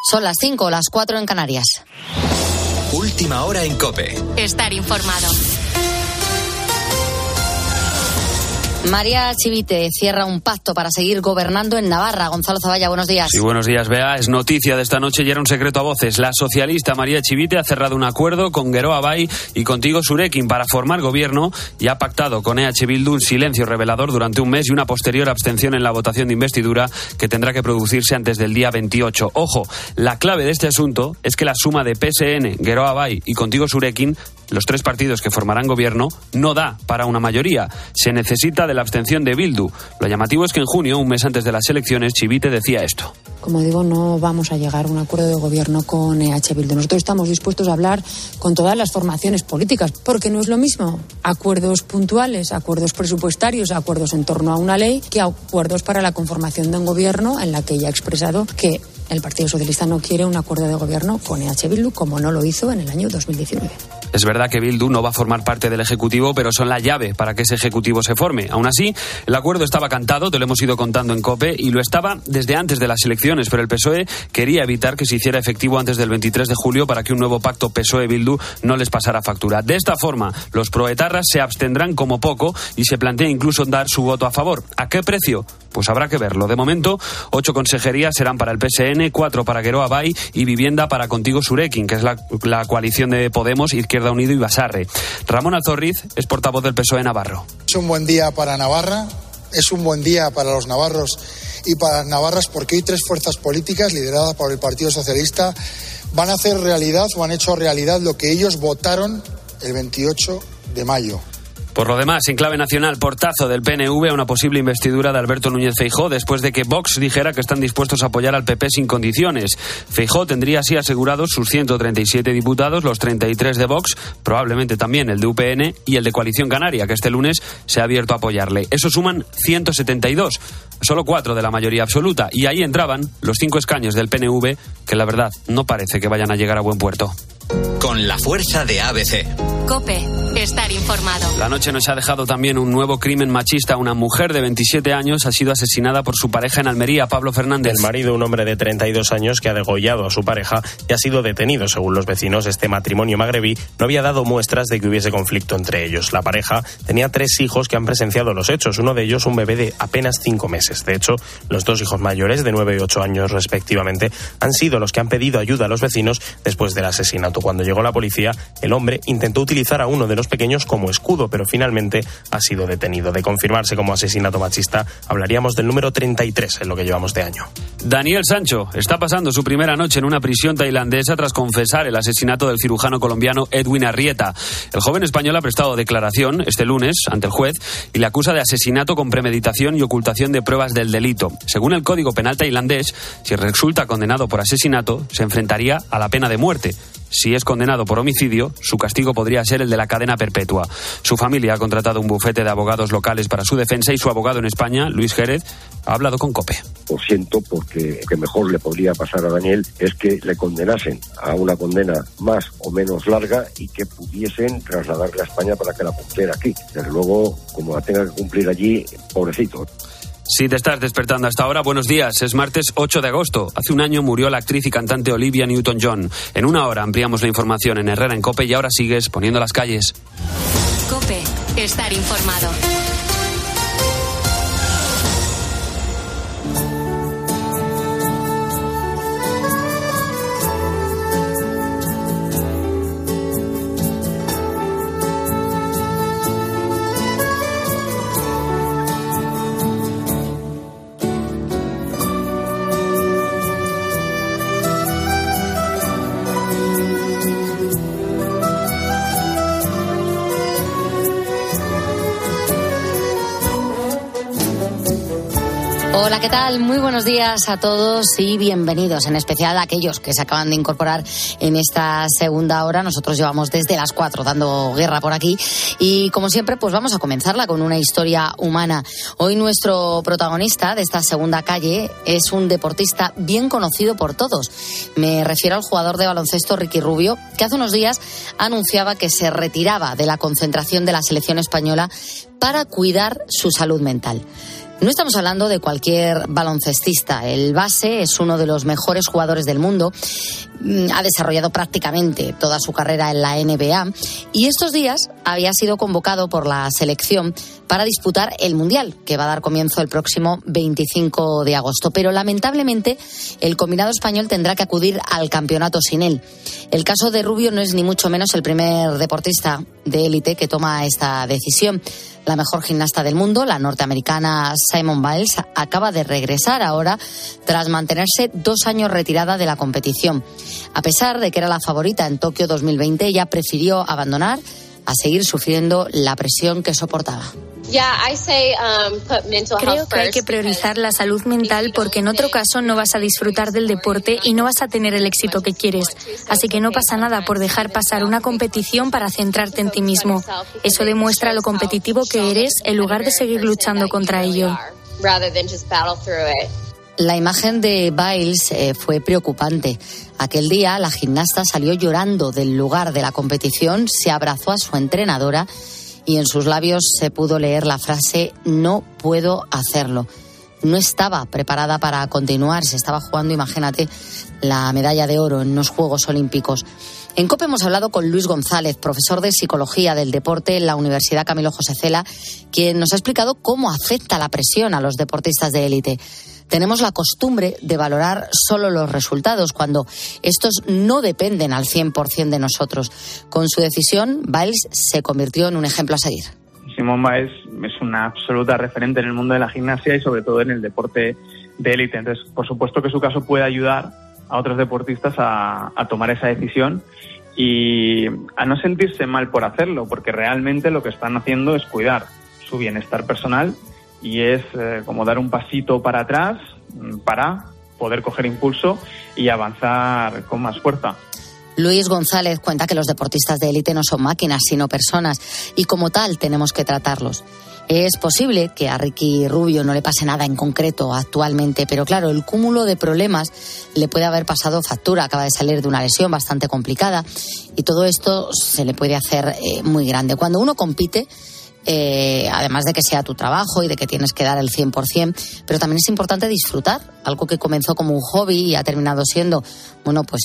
Son las 5, las 4 en Canarias. Última hora en COPE. Estar informado. María Chivite cierra un pacto para seguir gobernando en Navarra. Gonzalo Zavalla, buenos días. Sí, buenos días, Bea. Es noticia de esta noche y era un secreto a voces. La socialista María Chivite ha cerrado un acuerdo con Geroa Bai y Contigo Surekin para formar gobierno y ha pactado con EH Bildu un silencio revelador durante un mes y una posterior abstención en la votación de investidura que tendrá que producirse antes del día 28. Ojo, la clave de este asunto es que la suma de PSN, Geroa Bai y Contigo Surekin, los tres partidos que formarán gobierno, no da para una mayoría. Se necesita de la abstención de Bildu. Lo llamativo es que en junio, un mes antes de las elecciones, Chivite decía esto. Como digo, no vamos a llegar a un acuerdo de gobierno con EH Bildu. Nosotros estamos dispuestos a hablar con todas las formaciones políticas, porque no es lo mismo acuerdos puntuales, acuerdos presupuestarios, acuerdos en torno a una ley, que acuerdos para la conformación de un gobierno en la que ya ha expresado que el Partido Socialista no quiere un acuerdo de gobierno con EH Bildu, como no lo hizo en el año 2019. Es verdad que Bildu no va a formar parte del Ejecutivo, pero son la llave para que ese Ejecutivo se forme. Aún así, el acuerdo estaba cantado, te lo hemos ido contando en COPE, y lo estaba desde antes de las elecciones, pero el PSOE quería evitar que se hiciera efectivo antes del 23 de julio para que un nuevo pacto PSOE-Bildu no les pasara factura. De esta forma, los proetarras se abstendrán como poco y se plantea incluso dar su voto a favor. ¿A qué precio? Pues habrá que verlo. De momento, 8 consejerías serán para el PSN, 4 para Geroa Bai y vivienda para Contigo Surekin, que es la coalición de Podemos, Izquierda Unido y Basarre. Ramón Alzorriz es portavoz del PSOE Navarro. Es un buen día para Navarra, es un buen día para los navarros y para las navarras, porque hoy 3 fuerzas políticas lideradas por el Partido Socialista van a hacer realidad o han hecho realidad lo que ellos votaron el 28 de mayo. Por lo demás, en clave nacional, portazo del PNV a una posible investidura de Alberto Núñez Feijóo después de que Vox dijera que están dispuestos a apoyar al PP sin condiciones. Feijóo tendría así asegurados sus 137 diputados, los 33 de Vox, probablemente también el de UPN y el de Coalición Canaria, que este lunes se ha abierto a apoyarle. Eso suman 172, solo 4 de la mayoría absoluta, y ahí entraban los 5 escaños del PNV, que la verdad no parece que vayan a llegar a buen puerto. Con la fuerza de ABC. COPE, estar informado. La noche nos ha dejado también un nuevo crimen machista. Una mujer de 27 años ha sido asesinada por su pareja en Almería, Pablo Fernández. El marido, un hombre de 32 años que ha degollado a su pareja y ha sido detenido. Según los vecinos, este matrimonio magrebí no había dado muestras de que hubiese conflicto entre ellos. La pareja tenía 3 hijos que han presenciado los hechos, uno de ellos un bebé de apenas 5 meses. De hecho, los 2 hijos mayores, de 9 y 8 años respectivamente, han sido los que han pedido ayuda a los vecinos después del asesinato. Cuando llegó la policía, el hombre intentó utilizar a uno de los pequeños como escudo, pero finalmente ha sido detenido. De confirmarse como asesinato machista, hablaríamos del número 33 en lo que llevamos de año. Daniel Sancho está pasando su primera noche en una prisión tailandesa tras confesar el asesinato del cirujano colombiano Edwin Arrieta. El joven español ha prestado declaración este lunes ante el juez y le acusa de asesinato con premeditación y ocultación de pruebas del delito. Según el Código Penal tailandés, si resulta condenado por asesinato, se enfrentaría a la pena de muerte. Si es condenado por homicidio, su castigo podría ser el de la cadena perpetua. Su familia ha contratado un bufete de abogados locales para su defensa y su abogado en España, Luis Jerez, ha hablado con COPE. Lo siento, porque lo que mejor le podría pasar a Daniel es que le condenasen a una condena más o menos larga y que pudiesen trasladarle a España para que la cumpliera aquí. Desde luego, como la tenga que cumplir allí, pobrecito. Si te estás despertando hasta ahora, buenos días. Es martes 8 de agosto. Hace un año murió la actriz y cantante Olivia Newton-John. En una hora ampliamos la información en Herrera en COPE y ahora sigues poniendo las calles. COPE, estar informado. Hola, ¿qué tal? Muy buenos días a todos y bienvenidos, en especial a aquellos que se acaban de incorporar en esta segunda hora. Nosotros llevamos desde las 4 dando guerra por aquí y, como siempre, pues vamos a comenzarla con una historia humana. Hoy nuestro protagonista de esta segunda calle es un deportista bien conocido por todos. Me refiero al jugador de baloncesto Ricky Rubio, que hace unos días anunciaba que se retiraba de la concentración de la selección española para cuidar su salud mental. No estamos hablando de cualquier baloncestista. El base es uno de los mejores jugadores del mundo. Ha desarrollado prácticamente toda su carrera en la NBA y estos días había sido convocado por la selección para disputar el Mundial, que va a dar comienzo el próximo 25 de agosto. Pero lamentablemente el combinado español tendrá que acudir al campeonato sin él. El caso de Rubio no es ni mucho menos el primer deportista de élite que toma esta decisión. La mejor gimnasta del mundo, la norteamericana Simone Biles, acaba de regresar ahora tras mantenerse 2 años retirada de la competición. A pesar de que era la favorita en Tokio 2020, ella prefirió abandonar a seguir sufriendo la presión que soportaba. Creo que hay que priorizar la salud mental porque en otro caso no vas a disfrutar del deporte y no vas a tener el éxito que quieres. Así que no pasa nada por dejar pasar una competición para centrarte en ti mismo. Eso demuestra lo competitivo que eres en lugar de seguir luchando contra ello. La imagen de Biles fue preocupante. Aquel día la gimnasta salió llorando del lugar de la competición, se abrazó a su entrenadora y en sus labios se pudo leer la frase "no puedo hacerlo". No estaba preparada para continuar, se estaba jugando, imagínate, la medalla de oro en los Juegos Olímpicos. En COPE hemos hablado con Luis González, profesor de Psicología del Deporte en la Universidad Camilo José Cela, quien nos ha explicado cómo afecta la presión a los deportistas de élite. Tenemos la costumbre de valorar solo los resultados cuando estos no dependen al 100% de nosotros. Con su decisión, Biles se convirtió en un ejemplo a seguir. Simone Biles es una absoluta referente en el mundo de la gimnasia y sobre todo en el deporte de élite. Entonces, por supuesto que su caso puede ayudar a otros deportistas a tomar esa decisión y a no sentirse mal por hacerlo, porque realmente lo que están haciendo es cuidar su bienestar personal y es como dar un pasito para atrás para poder coger impulso y avanzar con más fuerza. Luis González cuenta que los deportistas de élite no son máquinas, sino personas, y como tal tenemos que tratarlos. Es posible que a Ricky Rubio no le pase nada en concreto actualmente, pero claro, el cúmulo de problemas le puede haber pasado factura. Acaba de salir de una lesión bastante complicada y todo esto se le puede hacer muy grande. Cuando uno compite, además de que sea tu trabajo y de que tienes que dar el 100%, pero también es importante disfrutar, algo que comenzó como un hobby y ha terminado siendo, bueno, pues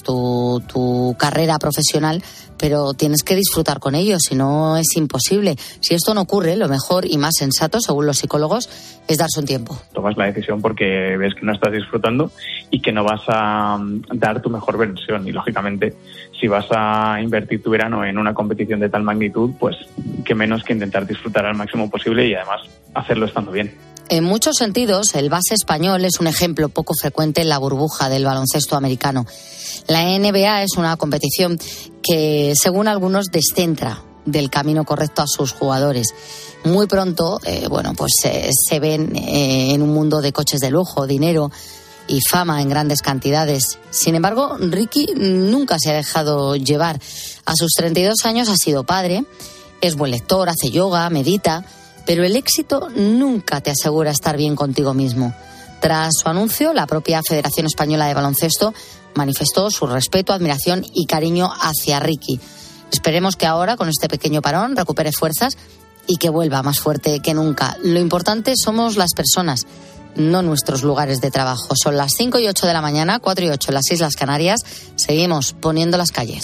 tu carrera profesional, pero tienes que disfrutar con ello, si no es imposible. Si esto no ocurre, lo mejor y más sensato, según los psicólogos, es darse un tiempo. Tomas la decisión porque ves que no estás disfrutando y que no vas a dar tu mejor versión y, lógicamente, si vas a invertir tu verano en una competición de tal magnitud, pues qué menos que intentar disfrutar al máximo posible y además hacerlo estando bien. En muchos sentidos, el base español es un ejemplo poco frecuente en la burbuja del baloncesto americano. La NBA es una competición que, según algunos, descentra del camino correcto a sus jugadores. Muy pronto, se ven en un mundo de coches de lujo, dinero y fama en grandes cantidades. Sin embargo, Ricky nunca se ha dejado llevar. A sus 32 años ha sido padre, es buen lector, hace yoga, medita, pero el éxito nunca te asegura estar bien contigo mismo. Tras su anuncio, la propia Federación Española de Baloncesto manifestó su respeto, admiración y cariño hacia Ricky. Esperemos que ahora, con este pequeño parón, recupere fuerzas y que vuelva más fuerte que nunca. Lo importante somos las personas, no nuestros lugares de trabajo. Son las 5:08 de la mañana, 4:08 en las Islas Canarias. Seguimos poniendo las calles.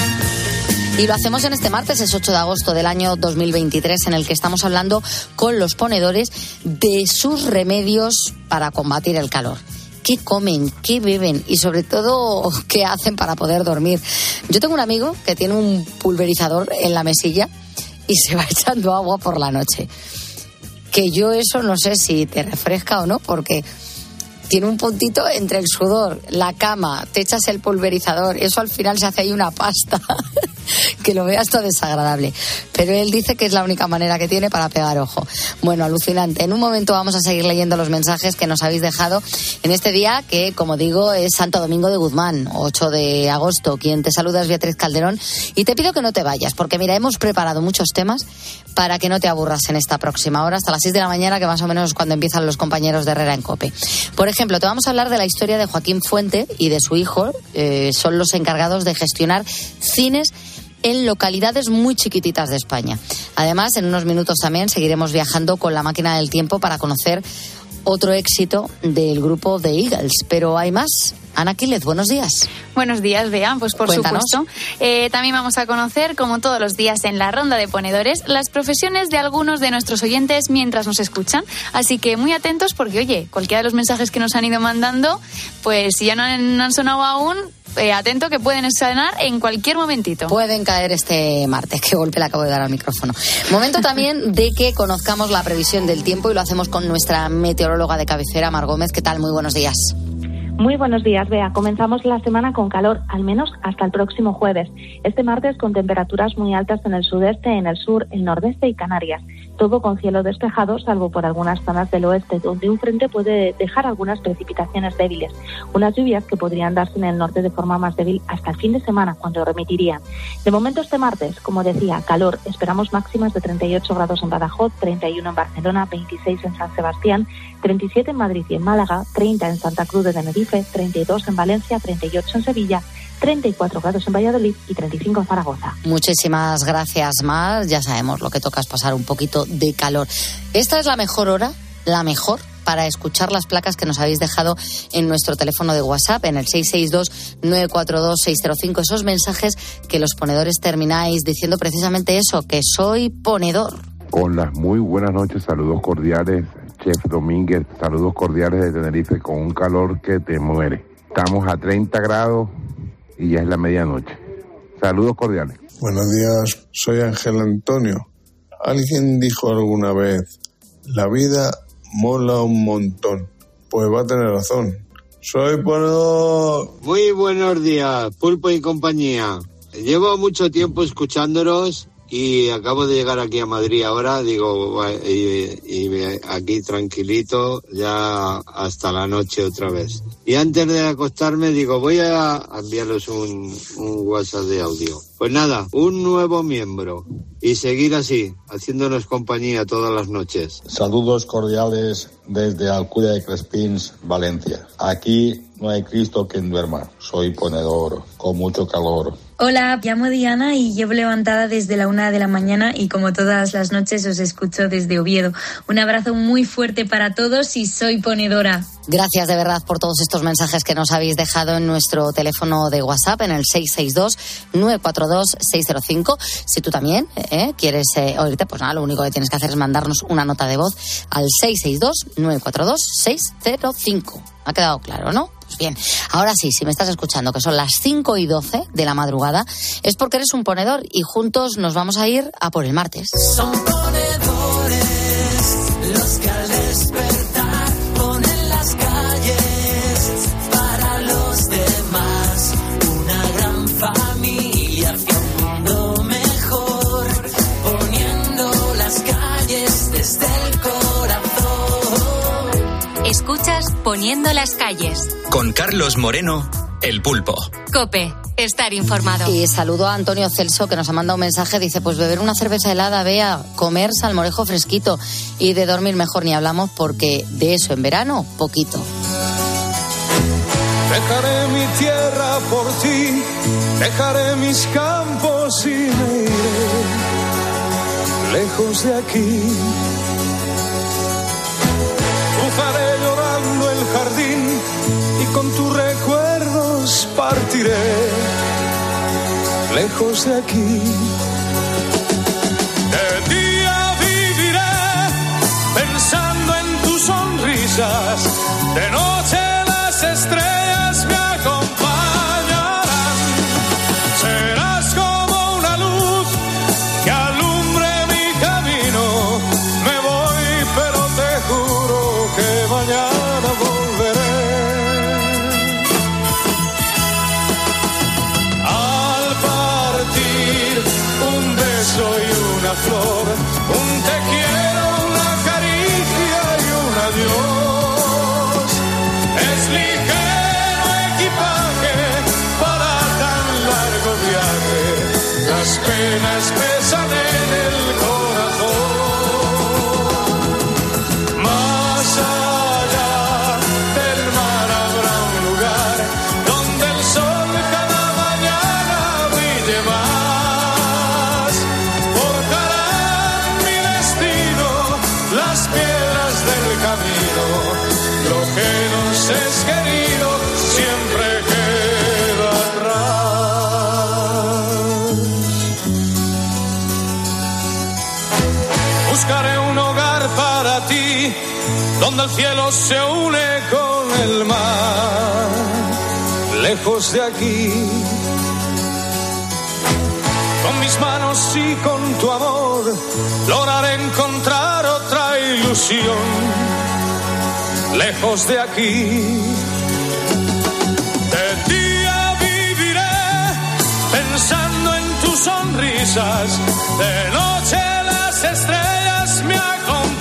Y lo hacemos en este martes, es 8 de agosto del año 2023, en el que estamos hablando con los ponedores de sus remedios para combatir el calor. ¿Qué comen? ¿Qué beben? Y sobre todo, ¿qué hacen para poder dormir? Yo tengo un amigo que tiene un pulverizador en la mesilla y se va echando agua por la noche. Que yo eso no sé si te refresca o no, porque tiene un puntito entre el sudor, la cama, te echas el pulverizador, eso al final se hace ahí una pasta que lo veas todo desagradable. Pero él dice que es la única manera que tiene para pegar ojo. Bueno, alucinante. En un momento vamos a seguir leyendo los mensajes que nos habéis dejado en este día que, como digo, es Santo Domingo de Guzmán, 8 de agosto. Quien te saluda es Beatriz Calderón y te pido que no te vayas, porque mira, hemos preparado muchos temas para que no te aburras en esta próxima hora, hasta las 6 de la mañana, que más o menos es cuando empiezan los compañeros de Herrera en COPE. Por ejemplo, te vamos a hablar de la historia de Joaquín Fuente y de su hijo. Son los encargados de gestionar cines en localidades muy chiquititas de España. Además, en unos minutos también seguiremos viajando con la máquina del tiempo para conocer otro éxito del grupo The Eagles. Pero hay más. Ana Quílez, buenos días. Buenos días, Bea. Pues por Cuéntanos. supuesto. También vamos a conocer, como todos los días en la ronda de ponedores, las profesiones de algunos de nuestros oyentes mientras nos escuchan. Así que muy atentos porque, oye, cualquiera de los mensajes que nos han ido mandando, pues si ya no han sonado aún, atento que pueden sonar en cualquier momentito. Pueden caer este martes. Qué golpe le acabo de dar al micrófono. Momento también de que conozcamos la previsión del tiempo y lo hacemos con nuestra meteoróloga de cabecera, Mar Gómez. ¿Qué tal? Muy buenos días. Muy buenos días, Bea. Comenzamos la semana con calor, al menos hasta el próximo jueves. Este martes con temperaturas muy altas en el sudeste, en el sur, el nordeste y Canarias. Todo con cielo despejado, salvo por algunas zonas del oeste, donde un frente puede dejar algunas precipitaciones débiles. Unas lluvias que podrían darse en el norte de forma más débil hasta el fin de semana, cuando remitirían. De momento este martes, como decía, calor. Esperamos máximas de 38 grados en Badajoz, 31 en Barcelona, 26 en San Sebastián, 37 en Madrid y en Málaga, 30 en Santa Cruz de Tenerife, 32 en Valencia, 38 en Sevilla, 34 grados en Valladolid y 35 en Zaragoza. Muchísimas gracias, Mar. Ya sabemos, lo que toca es pasar un poquito de calor. Esta es la mejor hora, la mejor, para escuchar las placas que nos habéis dejado en nuestro teléfono de WhatsApp, en el 662-942-605. Esos mensajes que los ponedores termináis diciendo precisamente eso, que soy ponedor. Hola, muy buenas noches, saludos cordiales, Chef Domínguez, saludos cordiales de Tenerife, con un calor que te muere. Estamos a 30 grados y ya es la medianoche. Saludos cordiales. Buenos días, soy Ángel Antonio. Alguien dijo alguna vez, la vida mola un montón. Pues va a tener razón. Soy ponedor. Muy buenos días, Pulpo y compañía. Llevo mucho tiempo escuchándolos y acabo de llegar aquí a Madrid ahora, digo, y aquí tranquilito, ya hasta la noche otra vez. Y antes de acostarme, digo, voy a enviarles un WhatsApp de audio. Pues nada, un nuevo miembro. Y seguir así, haciéndonos compañía todas las noches. Saludos cordiales desde Alcudia de Crespins, Valencia. Aquí no hay Cristo quien duerma. Soy ponedor, con mucho calor. Hola, llamo Diana y llevo levantada desde la 1 de la mañana y como todas las noches os escucho desde Oviedo. Un abrazo muy fuerte para todos y soy ponedora. Gracias de verdad por todos estos mensajes que nos habéis dejado en nuestro teléfono de WhatsApp, en el 662-942-605. Si tú también quieres oírte, pues nada, lo único que tienes que hacer es mandarnos una nota de voz al 662-942-605. ¿Ha quedado claro, no? Pues bien, ahora sí, si me estás escuchando, que son las 5:12 de la madrugada, es porque eres un ponedor y juntos nos vamos a ir a por el martes. Son ponedores los que al despertar ponen las calles para los demás. Una gran familia hacia un mundo mejor, poniendo las calles desde el corazón. Escuchas Poniendo las calles. Con Carlos Moreno, El Pulpo. COPE. Estar informado. Y saludo a Antonio Celso, que nos ha mandado un mensaje. Dice, pues beber una cerveza helada, Bea, comer salmorejo fresquito y de dormir mejor ni hablamos, porque de eso en verano, poquito. Dejaré mi tierra por ti, dejaré mis campos y me iré lejos de aquí. Cruzaré llorando el jardín y con tus recuerdos partiré lejos de aquí. De día viviré pensando en tus sonrisas, de noche las estrellas me acompañarán. Serás como una luz que alumbre mi camino. Me voy, pero te juro que mañana volveré. Al partir, un beso y una flor, un te quiero, una caricia y un adiós. Es ligero equipaje para tan largo viaje. Las penas pesan en el corazón. Más allá del mar habrá un lugar donde el sol cada mañana brille más. Forjarán mi destino las piedras del camino. donde el cielo se une con el mar, lejos de aquí. Con mis manos y con tu amor lograré encontrar otra ilusión, lejos de aquí. De día viviré pensando en tus sonrisas, de noche las estrellas me acompañarán.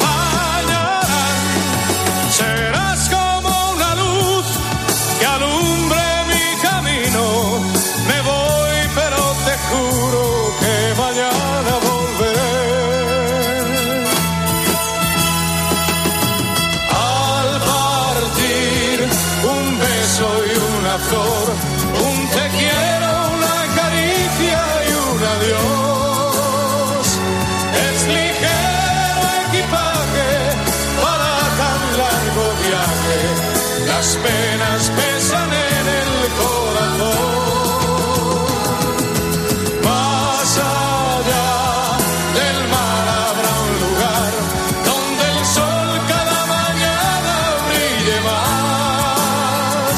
Serás como una luz que alumbre mi camino. Me voy, pero te juro que mañana volveré. Al partir, un beso y una flor, un te quiero, una caricia y un adiós. Es ligero equipaje para tan largo viaje, las penas pesan en el corazón. Más allá del mar habrá un lugar donde el sol cada mañana brille más.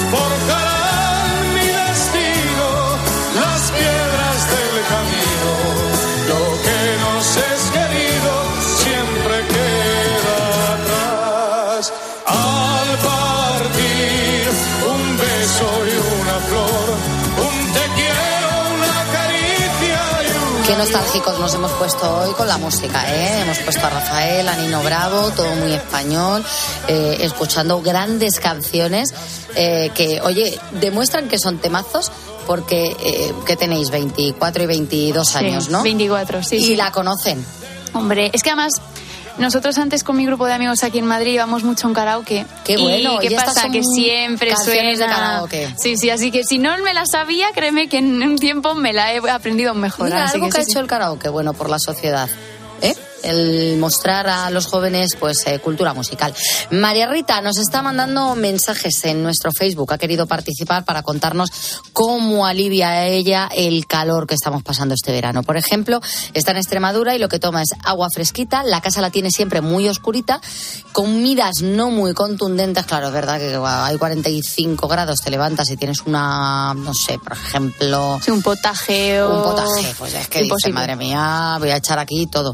Forjarán mi destino las piedras del camino. Lo que nos es querido siempre queda atrás. Al partir, un beso y una flor, un te quiero, una caricia y un... Qué nostálgicos nos hemos puesto hoy con la música, ¿eh? Hemos puesto a Rafael, a Nino Bravo, todo muy español, escuchando grandes canciones que, oye, demuestran que son temazos porque, ¿qué tenéis? 24 y 22 años, Sí, ¿no? 24, sí. Y sí. la conocen. Hombre, es que además nosotros antes con mi grupo de amigos aquí en Madrid íbamos mucho a un karaoke. Qué bueno. ¿Y qué Y estas pasa? son Que siempre canciones suena... de karaoke. Sí, sí, así que si no me la sabía, créeme que en un tiempo me la he aprendido mejor. Mira, así algo que ha sí, hecho el karaoke, bueno, por la sociedad, ¿eh? El mostrar a los jóvenes, pues, cultura musical. María Rita nos está mandando mensajes en nuestro Facebook. Ha querido participar para contarnos cómo alivia a ella el calor que estamos pasando este verano. Por ejemplo, está en Extremadura y lo que toma es agua fresquita. La casa la tiene siempre muy oscurita. Comidas no muy contundentes. Claro, es verdad que hay 45 grados, te levantas y tienes una, no sé, por ejemplo... Sí, un potaje o... Un potaje, pues es que dice, madre mía, voy a echar aquí todo.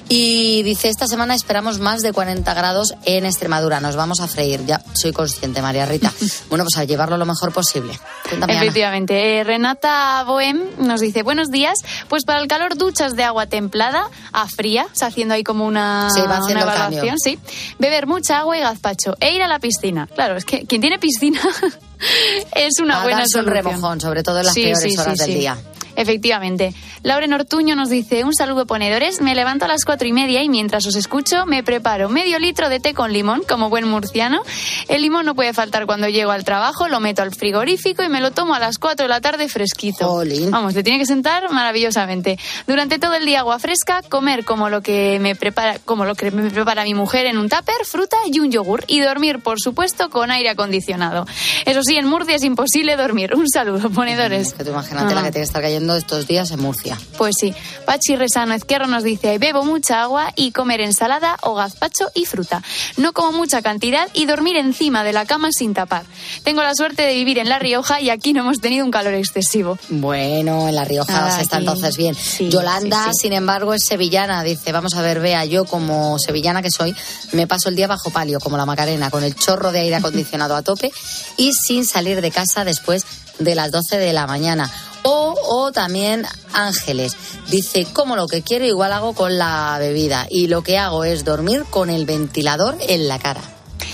Y dice, esta semana esperamos más de 40 grados en Extremadura. Nos vamos a freír. Ya soy consciente, María Rita. Bueno, pues a llevarlo lo mejor posible. Cuéntame, Ana. Efectivamente. Renata Bohem nos dice, buenos días. Pues para el calor, duchas de agua templada a fría, o sea, haciendo ahí como una, Sí, va haciendo una el cambio. evaluación, sí. Beber mucha agua y gazpacho. E ir a la piscina. Claro, es que quien tiene piscina es una A buena darse un solución. remojón, sobre todo en las peores horas del día. Efectivamente. Lauren Ortuño nos dice, un saludo ponedores, me levanto a las 4:30 y mientras os escucho me preparo medio litro de té con limón, como buen murciano. El limón no puede faltar cuando llego al trabajo, lo meto al frigorífico y me lo tomo a las 4 de la tarde fresquito. Jolín. Vamos, te tiene que sentar maravillosamente. Durante todo el día agua fresca, comer como lo que me prepara mi mujer en un tupper, fruta y un yogur, y dormir, por supuesto, con aire acondicionado. Eso sí, en Murcia es imposible dormir. Un saludo, ponedores. Es que tú imagínate la que tiene que estar cayendo estos días en Murcia. Pues sí. Pachi Resano Ezquerro nos dice, bebo mucha agua y comer ensalada o gazpacho y fruta. No como mucha cantidad y dormir encima de la cama sin tapar. Tengo la suerte de vivir en La Rioja y aquí no hemos tenido un calor excesivo. Bueno, en La Rioja se está Aquí. entonces bien. Sí, Yolanda, sí, sí. sin embargo, es sevillana. Dice, vamos a ver, Bea, yo como sevillana que soy, me paso el día bajo palio, como la Macarena, con el chorro de aire acondicionado a tope y sin salir de casa después de las 12 de la mañana. O también Ángeles. Dice, como lo que quiero, igual hago con la bebida. Y lo que hago es dormir con el ventilador en la cara.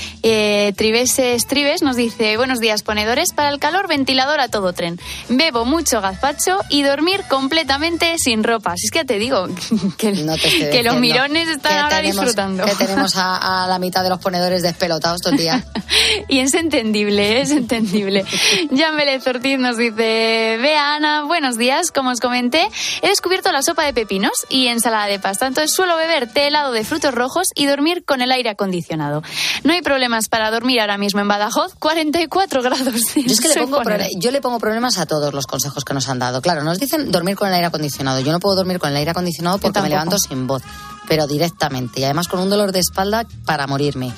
Trives nos dice, buenos días ponedores, para el calor ventilador a todo tren, bebo mucho gazpacho y dormir completamente sin ropa. Si es que ya te digo que, No te estoy que los diciendo mirones están que ahora tenemos- disfrutando. Que tenemos a la mitad de los ponedores despelotados todo el día. Y es entendible, es entendible. Jan Vélez Ortiz nos dice, vea Ana, buenos días, como os comenté, he descubierto la sopa de pepinos y ensalada de pasta, entonces suelo beber té helado de frutos rojos y dormir con el aire acondicionado. No hay problema problemas para dormir ahora mismo en Badajoz, 44 grados. Yo es que le pongo problemas a todos los consejos que nos han dado. Claro, nos dicen dormir con el aire acondicionado. Yo no puedo dormir con el aire acondicionado porque me levanto sin voz, pero directamente, y además con un dolor de espalda para morirme.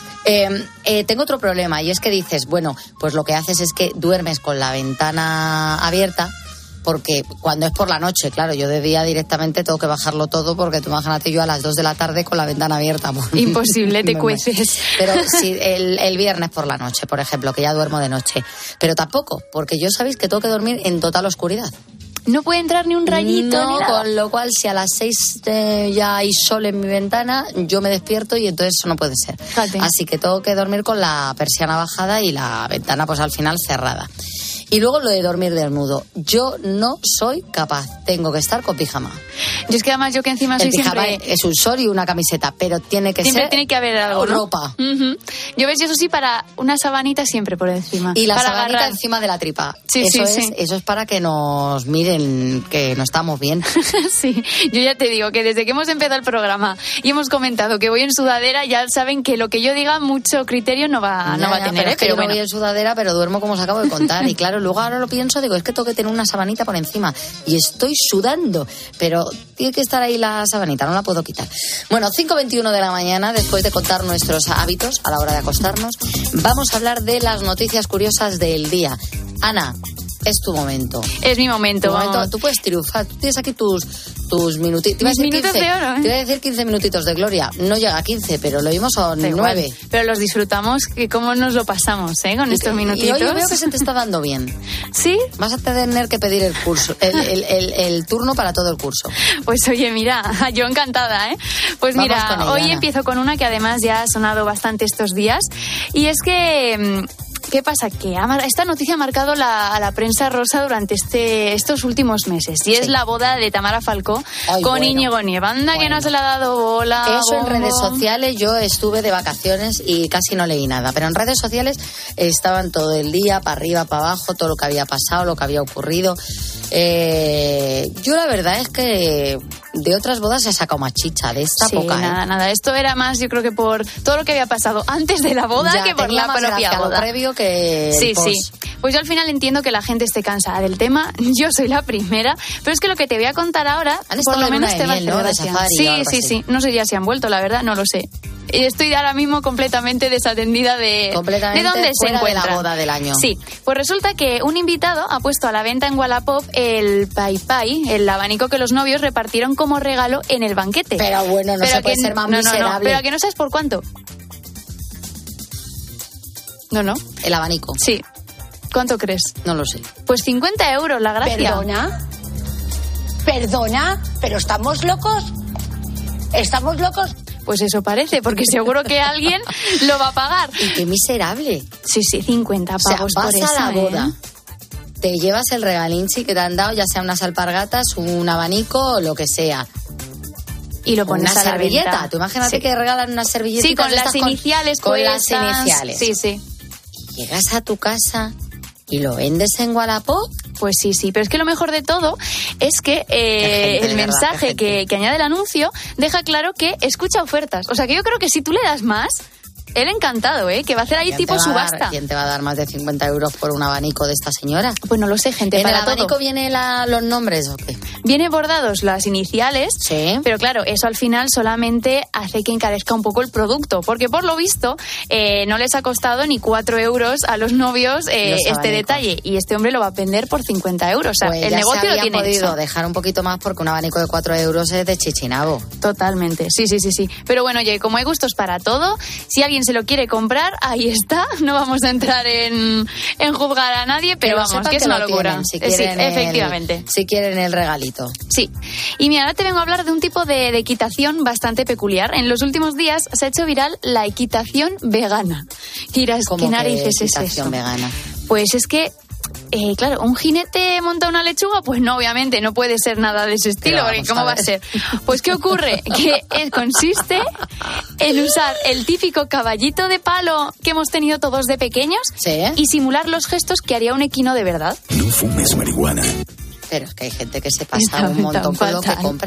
Tengo otro problema, y es que dices, bueno, pues lo que haces es que duermes con la ventana abierta, porque cuando es por la noche, claro, yo de día directamente tengo que bajarlo todo, porque tú imagínate yo a las 2 de la tarde con la ventana abierta. Imposible, te cueces. Pero sí, el viernes por la noche, por ejemplo, que ya duermo de noche. Pero tampoco, porque yo sabéis que tengo que dormir en total oscuridad. No puede entrar ni un rayito. No, ni nada. con lo cual si a las 6 ya hay sol en mi ventana, yo me despierto y entonces eso no puede ser. Fíjate. Así que tengo que dormir con la persiana bajada y la ventana pues al final cerrada. Y luego lo de dormir desnudo. Yo no soy capaz. Tengo que estar con pijama. Yo es que además yo que encima soy el pijama siempre... es un short y una camiseta, pero tiene que siempre ser... tiene que haber algo, ¿no? Ropa. Uh-huh. Yo ves, eso sí, para una sabanita siempre por encima. Y la para sabanita agarrar encima de la tripa. Sí, Eso es para que nos miren que no estamos bien. Sí, yo ya te digo que desde que hemos empezado el programa y hemos comentado que voy en sudadera, ya saben que lo que yo diga mucho criterio no va a tener. Pero es que pero yo bueno. no voy en sudadera, pero duermo como os acabo de contar. Y claro, luego ahora lo pienso, digo, es que tengo que tener una sabanita por encima. Y estoy sudando, pero tiene que estar ahí la sabanita, no la puedo quitar. Bueno, 5:21 de la mañana, después de contar nuestros hábitos a la hora de acostarnos, vamos a hablar de las noticias curiosas del día. Ana, es tu momento. Es mi momento. Tú puedes triunfar. Tú tienes aquí tus minutitos. Mis minutos de oro, ¿eh? Te iba a decir 15 minutitos de gloria. No llega a 15, pero lo mismo son 9. Pero los disfrutamos, que cómo nos lo pasamos, con estos minutitos. Y hoy veo que se te está dando bien. ¿Sí? Vas a tener que pedir el curso, el turno para todo el curso. Pues oye, mira, yo encantada, ¿eh? Pues vamos mira, con ella, hoy Ana. Empiezo con una que además ya ha sonado bastante estos días. Y es que... ¿Qué pasa? Que esta noticia ha marcado a la prensa rosa durante estos últimos meses. Y es la boda de Tamara Falcó con Íñigo Nieva. Anda que no se le ha dado bola. Eso en bombo. redes sociales, yo estuve de vacaciones y casi no leí nada. Pero en redes sociales estaban todo el día, para arriba, para abajo, todo lo que había pasado, lo que había ocurrido. Yo la verdad es que de otras bodas he sacado más chicha, de esta poca. Nada. Esto era más, yo creo que por todo lo que había pasado antes de la boda ya, que por la propia boda. Lo previo que sí. Pues yo al final entiendo que la gente esté cansada del tema. Yo soy la primera, pero es que lo que te voy a contar ahora, por lo menos te va a hacer gracia. Sí. No sé ya si han vuelto, la verdad, no lo sé. Estoy ahora mismo completamente desatendida de dónde se encuentra la boda del año. Sí, pues resulta que un invitado ha puesto a la venta en Wallapop el Pai Pai, el abanico que los novios repartieron como regalo en el banquete. Pero bueno, no se puede ser más miserable. No, pero que no sabes por cuánto. No. El abanico. Sí. ¿Cuánto crees? No lo sé. Pues 50 euros, la gracia. ¿Perdona? ¿Pero estamos locos? ¿Estamos locos? Pues eso parece, porque seguro que alguien lo va a pagar. Y qué miserable. Sí, 50 pavos vas por eso. Vas a la boda, te llevas el regalinchi que te han dado, ya sea unas alpargatas, un abanico o lo que sea. Y lo pones una a la servilleta. venta. Tú imagínate que regalan unas servilletitas. Sí, con las iniciales. Con las iniciales. Sí. Y llegas a tu casa y lo vendes en Wallapop. Pues sí, pero es que lo mejor de todo es que el mensaje que añade el anuncio deja claro que escucha ofertas. O sea, que yo creo que si tú le das más, él encantado, que va a hacer ahí tipo subasta. ¿Quién te va a dar más de 50 euros por un abanico de esta señora? Pues no lo sé, gente. ¿En para el abanico todo vienen los nombres o qué? Viene bordados las iniciales, sí. Pero claro, eso al final solamente hace que encarezca un poco el producto, porque por lo visto no les ha costado ni 4 euros a los novios este detalle, y este hombre lo va a vender por 50 euros. O sea, pues el negocio lo tiene podido hecho. Dejar un poquito más porque un abanico de 4 euros es de chichinabo. Totalmente, sí. Pero bueno, oye, como hay gustos para todo, si alguien se lo quiere comprar, ahí está. No vamos a entrar en juzgar a nadie, pero vamos, que es una locura. Si quieren efectivamente. Si quieren el regalito. Sí. Y mira, ahora te vengo a hablar de un tipo de equitación bastante peculiar. En los últimos días se ha hecho viral la equitación vegana. ¿Qué narices es eso? Equitación vegana. Pues es que claro, ¿un jinete monta una lechuga? Pues no, obviamente, no puede ser nada de ese estilo, porque ¿cómo va a ser? Pues ¿qué ocurre? Que consiste en usar el típico caballito de palo que hemos tenido todos de pequeños, ¿sí? Y simular los gestos que haría un equino de verdad. No fumes marihuana. Pero es que hay gente que se pasa un montón con lo que compra.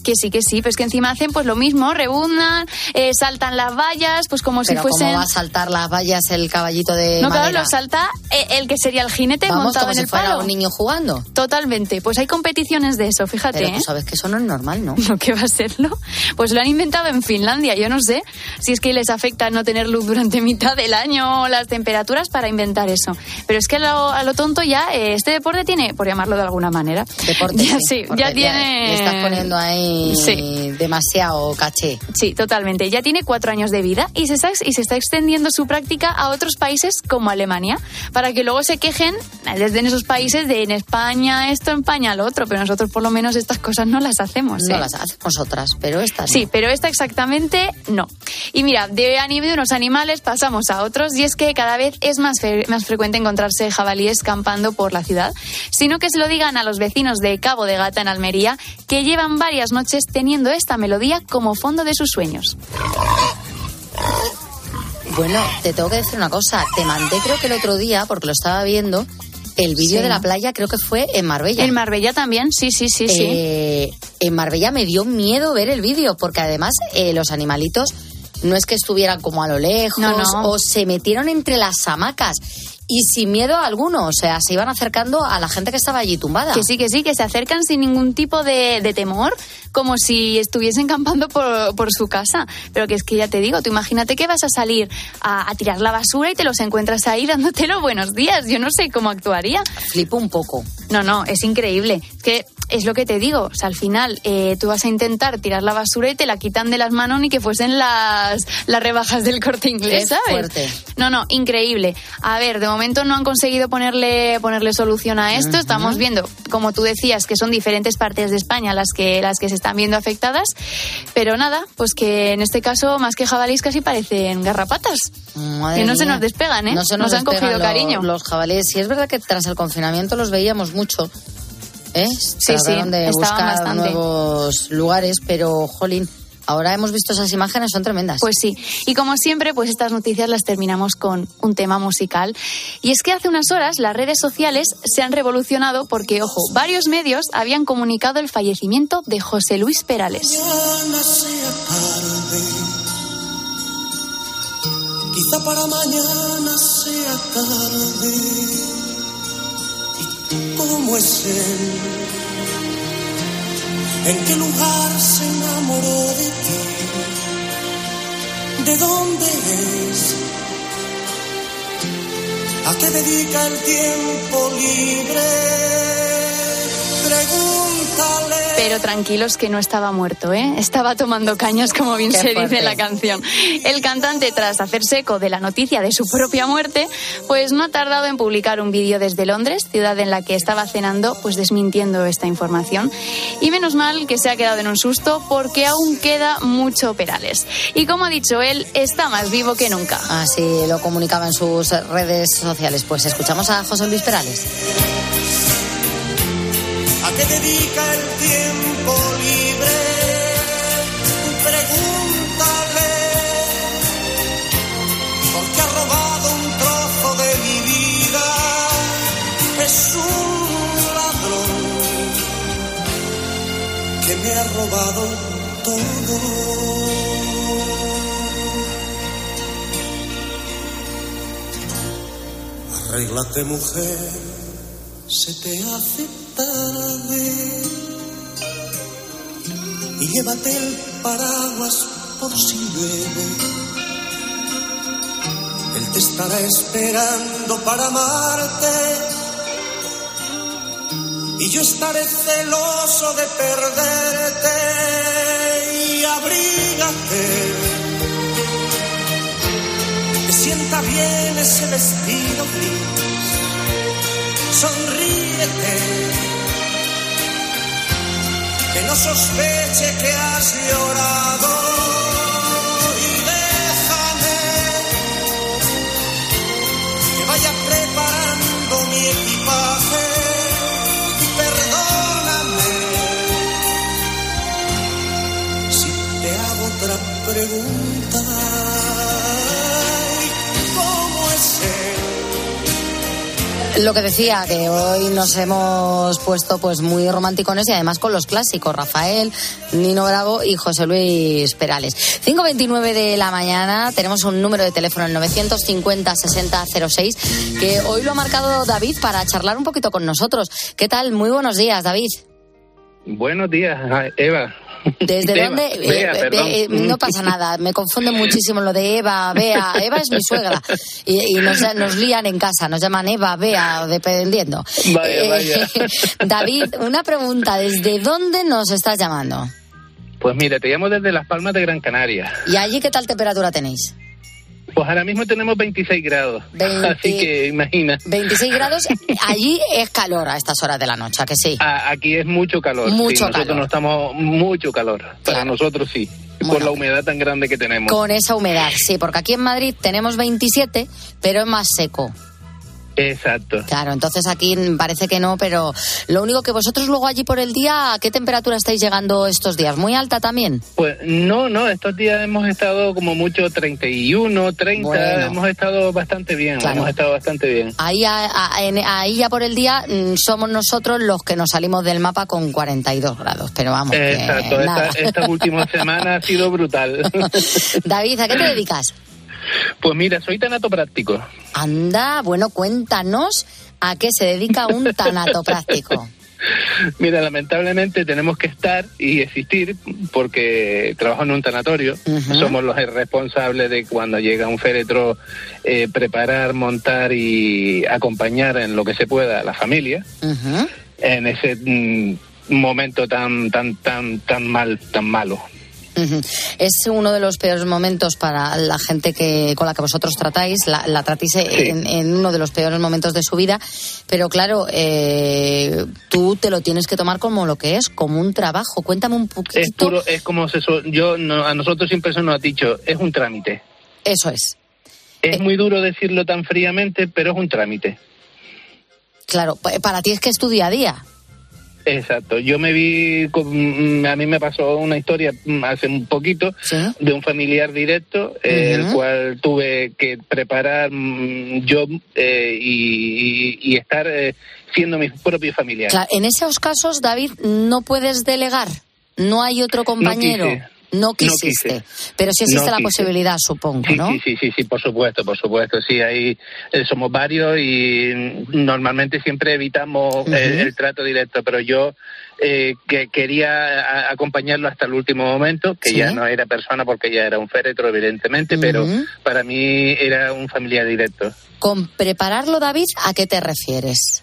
Que sí, pero es que encima hacen pues lo mismo, rebundan, saltan las vallas, pues como si fuesen... ¿Cómo va a saltar las vallas el caballito de No, madera? claro, lo salta el que sería el jinete montado en el palo. Fuera un niño jugando. Totalmente, pues hay competiciones de eso, fíjate. Pero tú sabes que eso no es normal, ¿no? ¿No que va a serlo? Pues lo han inventado en Finlandia, yo no sé si es que les afecta no tener luz durante mitad del año o las temperaturas para inventar eso. Pero es que a lo tonto ya este deporte tiene, por llamarlo de alguna manera... Deporte, ya, sí, ya tiene... Le estás poniendo ahí demasiado caché. Sí, totalmente. Ya tiene 4 años de vida y se está extendiendo su práctica a otros países como Alemania, para que luego se quejen desde en esos países de en España esto, en España lo otro, pero nosotros por lo menos estas cosas no las hacemos. No las hacemos otras, pero esta no. Sí, pero esta exactamente no. Y mira, de unos animales pasamos a otros, y es que cada vez es más frecuente encontrarse jabalíes campando por la ciudad, sino que se lo digan a los vecinos de Cabo de Gata en Almería, que llevan varias noches teniendo esta melodía como fondo de sus sueños. Bueno, te tengo que decir una cosa. Te mandé, creo que el otro día, porque lo estaba viendo, el vídeo de la playa, creo que fue en Marbella. En Marbella también, sí. En Marbella me dio miedo ver el vídeo, porque además los animalitos no es que estuvieran como a lo lejos, o se metieron entre las hamacas. Y sin miedo alguno, o sea, se iban acercando a la gente que estaba allí tumbada. Que sí, que se acercan sin ningún tipo de temor, como si estuviesen campando por su casa. Pero que es que ya te digo, tú imagínate que vas a salir a tirar la basura y te los encuentras ahí dándote los buenos días. Yo no sé cómo actuaría. Flipo un poco. No, es increíble. Que es lo que te digo, o sea, al final tú vas a intentar tirar la basura y te la quitan de las manos ni que fuesen las rebajas del Corte Inglés, ¿sabes? Fuerte. No, increíble. A ver, de momento no han conseguido ponerle solución a esto. Estamos viendo, como tú decías, que son diferentes partes de España las que se están viendo afectadas, pero nada, pues que en este caso más que jabalíes casi parecen garrapatas. Madre que no mía. se nos despegan, ¿eh? No se nos han cogido cariño. Los jabalíes. Sí, es verdad que tras el confinamiento los veíamos mucho. Trataron de buscar bastante. Nuevos lugares, pero, jolín, ahora hemos visto esas imágenes, son tremendas. Pues sí, y como siempre, pues estas noticias las terminamos con un tema musical. Y es que hace unas horas las redes sociales se han revolucionado porque, ojo, varios medios habían comunicado el fallecimiento de José Luis Perales. Mañana sea tarde, quizá para mañana sea tarde. ¿Y cómo es él? ¿En qué lugar se enamoró de ti? ¿De dónde es? ¿A qué dedica el tiempo libre? Pregúntale. Pero tranquilos que no estaba muerto, ¿eh? Estaba tomando cañas, como bien se dice en la canción. El cantante, tras hacerse eco de la noticia de su propia muerte, pues no ha tardado en publicar un vídeo desde Londres, ciudad en la que estaba cenando, pues desmintiendo esta información. Y menos mal que se ha quedado en un susto, porque aún queda mucho Perales. Y como ha dicho él, está más vivo que nunca. Así lo comunicaba en sus redes sociales. Pues escuchamos a José Luis Perales. ¿A qué dedica el tiempo libre? Pregúntale, porque ha robado un trozo de mi vida. Es un ladrón que me ha robado todo. Arréglate, mujer, se te hace tarde, y llévate el paraguas por si llueve. Él te estará esperando para amarte, y yo estaré celoso de perderte. Y abrígate, que sienta bien ese vestido gris. Sonríete, que no sospeche que has llorado, y déjame que vaya preparando mi equipaje. Perdóname si te hago otra pregunta. ¿Cómo es él? Lo que decía, que hoy nos hemos puesto pues muy romanticones y además con los clásicos, Rafael, Nino Bravo y José Luis Perales. 5:29 de la mañana, tenemos un número de teléfono, el 950-6006, que hoy lo ha marcado David para charlar un poquito con nosotros. ¿Qué tal? Muy buenos días, David. Buenos días, Eva. ¿Desde dónde? Bea, no pasa nada, me confunde muchísimo lo de Eva, Bea. Eva es mi suegra y nos lían en casa, nos llaman Eva, Bea, dependiendo. Vaya. David, una pregunta, ¿desde dónde nos estás llamando? Pues mira, te llamo desde Las Palmas de Gran Canaria. ¿Y allí qué tal temperatura tenéis? Pues ahora mismo tenemos 26 grados, así que imagina. 26 grados, allí es calor a estas horas de la noche, ¿a que sí? Aquí es mucho calor. Nosotros no estamos mucho calor, para nosotros sí, por la humedad tan grande que tenemos. Con esa humedad, sí, porque aquí en Madrid tenemos 27, pero es más seco. Exacto. Claro, entonces aquí parece que no, pero lo único que vosotros luego allí por el día, ¿a qué temperatura estáis llegando estos días? ¿Muy alta también? Pues no, estos días hemos estado como mucho 31, 30, bueno, hemos estado bastante bien, claro. Ahí ya por el día somos nosotros los que nos salimos del mapa con 42 grados, pero vamos. Exacto, esta última semana ha sido brutal. David, ¿a qué te dedicas? Pues mira, soy tanatopráctico. Anda, bueno, cuéntanos a qué se dedica un tanatopráctico. Mira, lamentablemente tenemos que estar y existir porque trabajo en un tanatorio. Somos los responsables de cuando llega un féretro, preparar, montar y acompañar en lo que se pueda a la familia. En ese momento tan malo. Es uno de los peores momentos para la gente con la que vosotros tratáis, la tratáis en uno de los peores momentos de su vida, pero claro, tú te lo tienes que tomar como lo que es, como un trabajo. Cuéntame un poquito. Es como a nosotros siempre se nos ha dicho, es un trámite. Eso es. Es muy duro decirlo tan fríamente, pero es un trámite. Claro, para ti es que es tu día a día. Exacto, yo a mí me pasó una historia hace un poquito, ¿sí?, de un familiar directo, el cual tuve que preparar yo y estar siendo mi propio familiar. Claro, en esos casos, David, no puedes delegar, no hay otro compañero. No quisiste, pero sí existe la posibilidad, supongo, ¿no? Sí, por supuesto, sí, ahí somos varios y normalmente siempre evitamos el trato directo, pero yo que quería acompañarlo hasta el último momento, que ya no era persona porque ya era un féretro, evidentemente, pero para mí era un familiar directo. Con prepararlo, David, ¿a qué te refieres?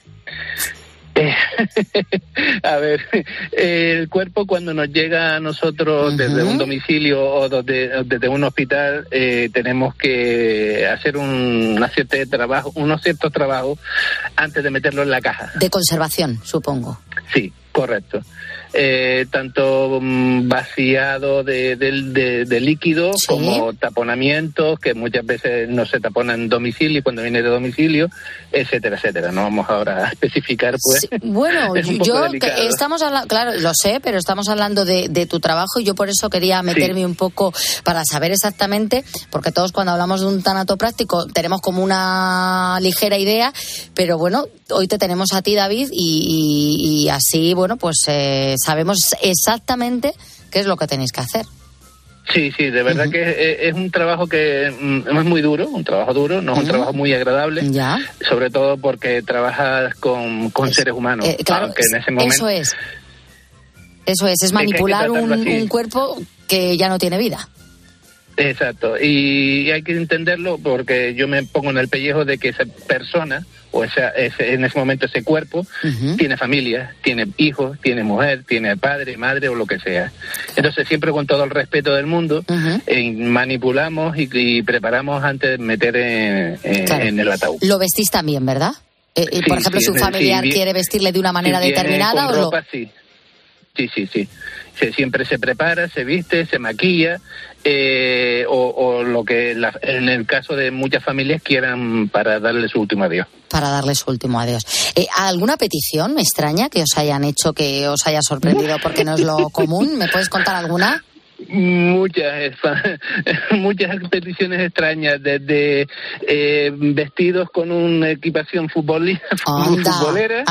A ver, el cuerpo cuando nos llega a nosotros desde un domicilio o desde un hospital, tenemos que hacer unos ciertos trabajos antes de meterlo en la caja. De conservación, supongo. Sí, correcto. Tanto vaciado de líquido, como taponamientos, que muchas veces no se taponan en domicilio cuando viene de domicilio, etcétera. No vamos ahora a especificar, pues. Sí, bueno, estamos hablando, claro, lo sé, pero estamos hablando de tu trabajo y yo por eso quería meterme un poco para saber exactamente, porque todos cuando hablamos de un tanatopráctico tenemos como una ligera idea, pero bueno, hoy te tenemos a ti, David, y así, bueno, pues sabemos exactamente qué es lo que tenéis que hacer. Sí, de verdad que es un trabajo que es muy duro, no es un trabajo muy agradable, sobre todo porque trabajas con seres humanos. Claro, aunque en ese momento, eso es manipular un cuerpo que ya no tiene vida. Exacto, y hay que entenderlo porque yo me pongo en el pellejo de que esa persona, o en ese momento ese cuerpo, tiene familia, tiene hijos, tiene mujer, tiene padre, madre o lo que sea. Entonces siempre con todo el respeto del mundo, manipulamos y preparamos antes de meter en el ataúd. Lo vestís también, ¿verdad? Por ejemplo, si un familiar quiere vestirle de una manera determinada, con ropa, Sí. Siempre se prepara, se viste, se maquilla, o lo que en el caso de muchas familias quieran para darle su último adiós. ¿Alguna petición extraña que os hayan hecho, que os haya sorprendido porque no es lo común? ¿Me puedes contar alguna? Muchas peticiones extrañas, desde vestidos con una equipación futbolera,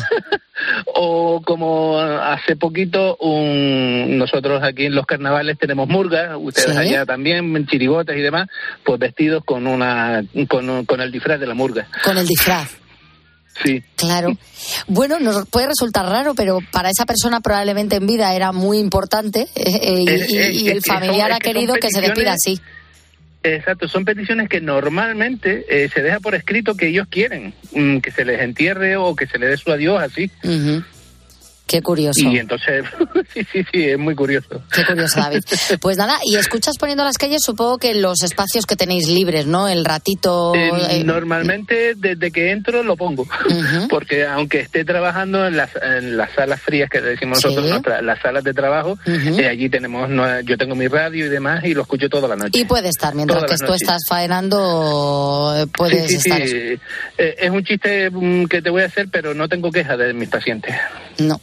o como hace poquito, nosotros aquí en los carnavales tenemos murgas, ustedes allá también, chirigotas y demás, pues vestidos con el disfraz de la murga. Con el disfraz. Sí. Claro. Bueno, nos puede resultar raro, pero para esa persona probablemente en vida era muy importante y el familiar ha querido que se despida así. Exacto, son peticiones que normalmente se deja por escrito que ellos quieren, que se les entierre o que se les dé su adiós así. Uh-huh. Qué curioso. Y entonces, sí, es muy curioso. Qué curioso, David. Pues nada, y escuchas poniendo las calles, supongo que los espacios que tenéis libres, ¿no? El ratito... Normalmente, desde que entro, lo pongo. Uh-huh. Porque aunque esté trabajando en las salas frías que decimos nosotros, las salas de trabajo, allí yo tengo mi radio y demás, y lo escucho toda la noche. Y puede estar, mientras que tú estás faenando, puedes estar... Sí. Es un chiste que te voy a hacer, pero no tengo quejas de mis pacientes. No.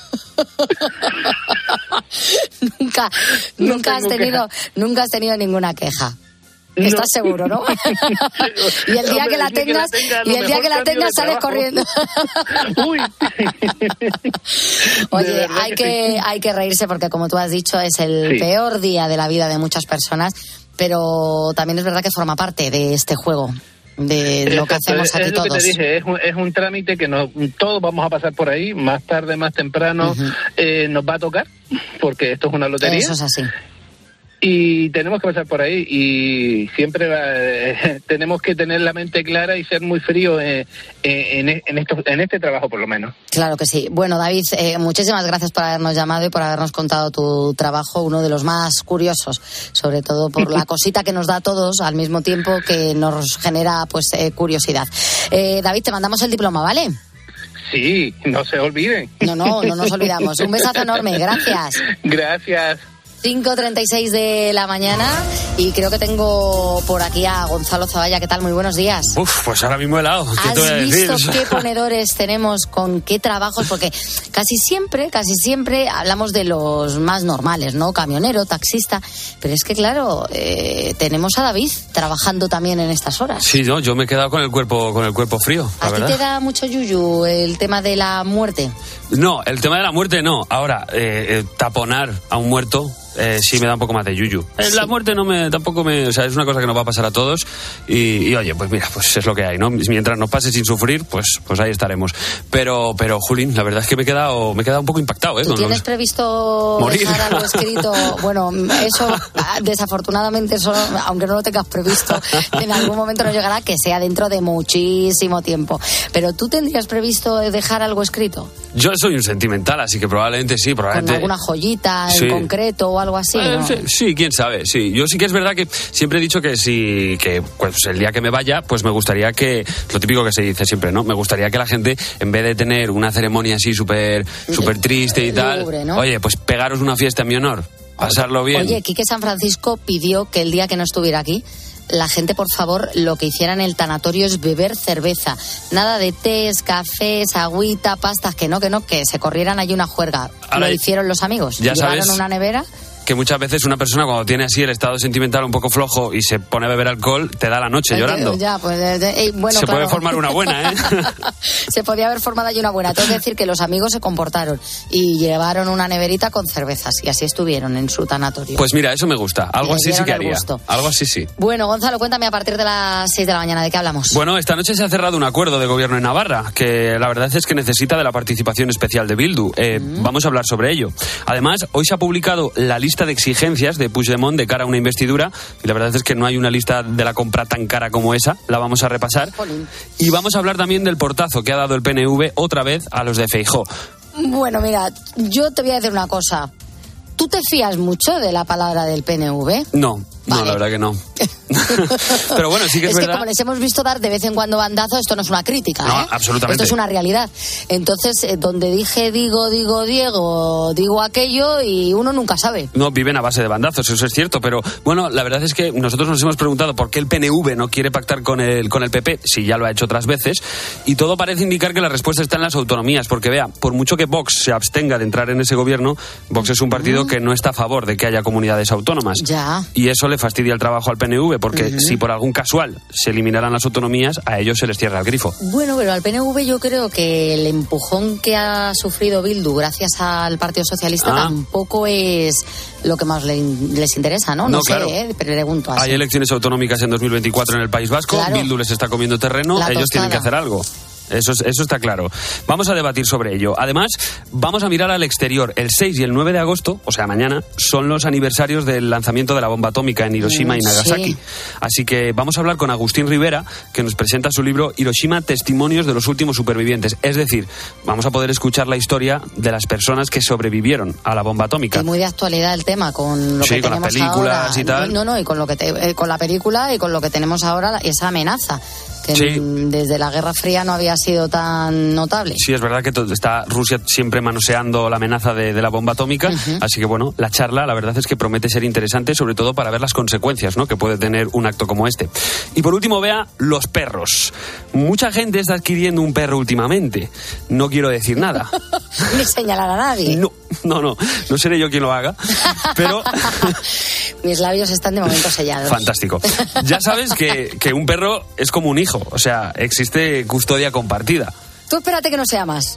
Nunca has tenido ninguna queja. Estás seguro, ¿no? Y el día que la tengas, sales corriendo. Uy. Oye, hay que reírse porque, como tú has dicho, es el peor día de la vida de muchas personas, pero también es verdad que forma parte de este juego. De lo que hacemos aquí todos. Es lo que te dije, es un trámite que todos vamos a pasar por ahí, más tarde, más temprano, nos va a tocar, porque esto es una lotería. Eso es así. Y tenemos que pasar por ahí y siempre tenemos que tener la mente clara y ser muy frío en este trabajo, por lo menos. Claro que sí. Bueno, David, muchísimas gracias por habernos llamado y por habernos contado tu trabajo, uno de los más curiosos, sobre todo por la cosita que nos da a todos al mismo tiempo que nos genera curiosidad. David, te mandamos el diploma, ¿vale? Sí, no se olviden. No nos olvidamos. Un besazo enorme, gracias. Gracias. 5:36 de la mañana y creo que tengo por aquí a Gonzalo Zavalla. ¿Qué tal? Muy buenos días. Pues ahora mismo helado. ¿Qué te voy a decir? ¿Has visto qué ponedores tenemos, con qué trabajos? Porque casi siempre hablamos de los más normales, ¿no? Camionero, taxista. Pero es que, claro, tenemos a David trabajando también en estas horas. Sí, no, yo me he quedado con el cuerpo frío. ¿A ti te da mucho yuyu el tema de la muerte? No, el tema de la muerte no. Ahora, taponar a un muerto... sí me da un poco más de yuyu. La muerte o sea, es una cosa que nos va a pasar a todos y oye, pues mira, pues es lo que hay, ¿no? Mientras nos pase sin sufrir, pues ahí estaremos. Pero Julín, la verdad es que me he quedado un poco impactado, ¿Tú tienes previsto dejar algo escrito? Bueno, eso desafortunadamente, aunque no lo tengas previsto, en algún momento nos llegará, que sea dentro de muchísimo tiempo. Pero ¿tú tendrías previsto dejar algo escrito? Yo soy un sentimental, así que probablemente sí. ¿Con alguna joyita en concreto o algo así? ¿No? Sí, quién sabe, sí. Yo sí que es verdad que siempre he dicho que pues el día que me vaya, pues me gustaría que, lo típico que se dice siempre, ¿no? Me gustaría que la gente, en vez de tener una ceremonia así súper triste y tal, lúgubre, ¿no? Oye, pues pegaros una fiesta en mi honor, pasarlo bien. Oye, Quique San Francisco pidió que el día que no estuviera aquí, la gente, por favor, lo que hiciera en el tanatorio es beber cerveza. Nada de tés, cafés, agüita, pastas, que se corrieran allí una juerga. Ahora, lo hicieron los amigos. Ya llevaron sabes una nevera. Que muchas veces una persona, cuando tiene así el estado sentimental un poco flojo y se pone a beber alcohol, te da la noche llorando. Ya, bueno, se puede formar una buena, ¿eh? Se podía haber formado allí una buena. Tengo que decir que los amigos se comportaron y llevaron una neverita con cervezas y así estuvieron en su tanatorio. Pues mira, eso me gusta. Algo así sí que haría. Algo así sí. Bueno, Gonzalo, cuéntame a partir de las 6 de la mañana, ¿de qué hablamos? Bueno, esta noche se ha cerrado un acuerdo de gobierno en Navarra, que la verdad es que necesita de la participación especial de Bildu. Vamos a hablar sobre ello. Además, hoy se ha publicado la lista de exigencias de Puigdemont de cara a una investidura, y la verdad es que no hay una lista de la compra tan cara como esa. La vamos a repasar. Y vamos a hablar también del portazo que ha dado el PNV otra vez a los de Feijóo. Bueno, mira, yo te voy a decir una cosa. ¿Tú te fías mucho de la palabra del PNV? No, la verdad que no. Pero bueno, sí que es verdad. Que como les hemos visto dar de vez en cuando bandazo, esto no es una crítica, No, absolutamente. Esto es una realidad. Entonces, donde dije digo aquello y uno nunca sabe. No, viven a base de bandazos, eso es cierto, pero bueno, la verdad es que nosotros nos hemos preguntado por qué el PNV no quiere pactar con el PP, si ya lo ha hecho otras veces, y todo parece indicar que la respuesta está en las autonomías, porque vea, por mucho que Vox se abstenga de entrar en ese gobierno, Vox es un partido que no está a favor de que haya comunidades autónomas. Ya. Y eso le fastidia el trabajo al PNV, porque si por algún casual se eliminaran las autonomías, a ellos se les cierra el grifo. Bueno, pero al PNV yo creo que el empujón que ha sufrido Bildu gracias al Partido Socialista tampoco es lo que más les interesa, ¿no? No sé, claro. Pregunto así. Hay elecciones autonómicas en 2024 en el País Vasco, claro. Bildu les está comiendo terreno, ellos tienen que hacer algo. Eso está claro. Vamos a debatir sobre ello. Además, vamos a mirar al exterior. El 6 y el 9 de agosto, o sea, mañana, son los aniversarios del lanzamiento de la bomba atómica en Hiroshima y Nagasaki. Sí. Así que vamos a hablar con Agustín Rivera, que nos presenta su libro Hiroshima, Testimonios de los últimos supervivientes. Es decir, vamos a poder escuchar la historia de las personas que sobrevivieron a la bomba atómica. Es muy de actualidad el tema, con lo que con tenemos las películas ahora. Y tal. No, y con lo que con la película y con lo que tenemos ahora, esa amenaza. Que desde la Guerra Fría no había sido tan notable. Sí, es verdad que está Rusia siempre manoseando la amenaza de la bomba atómica, así que bueno, la charla la verdad es que promete ser interesante, sobre todo para ver las consecuencias, ¿no?, que puede tener un acto como este. Y por último, vea, los perros. Mucha gente está adquiriendo un perro últimamente. No quiero decir nada. Ni señalar a nadie. No seré yo quien lo haga, pero... Mis labios están de momento sellados. Fantástico. Ya sabes que un perro es como un hijo, o sea, existe custodia compartida. Tú espérate que no sea más.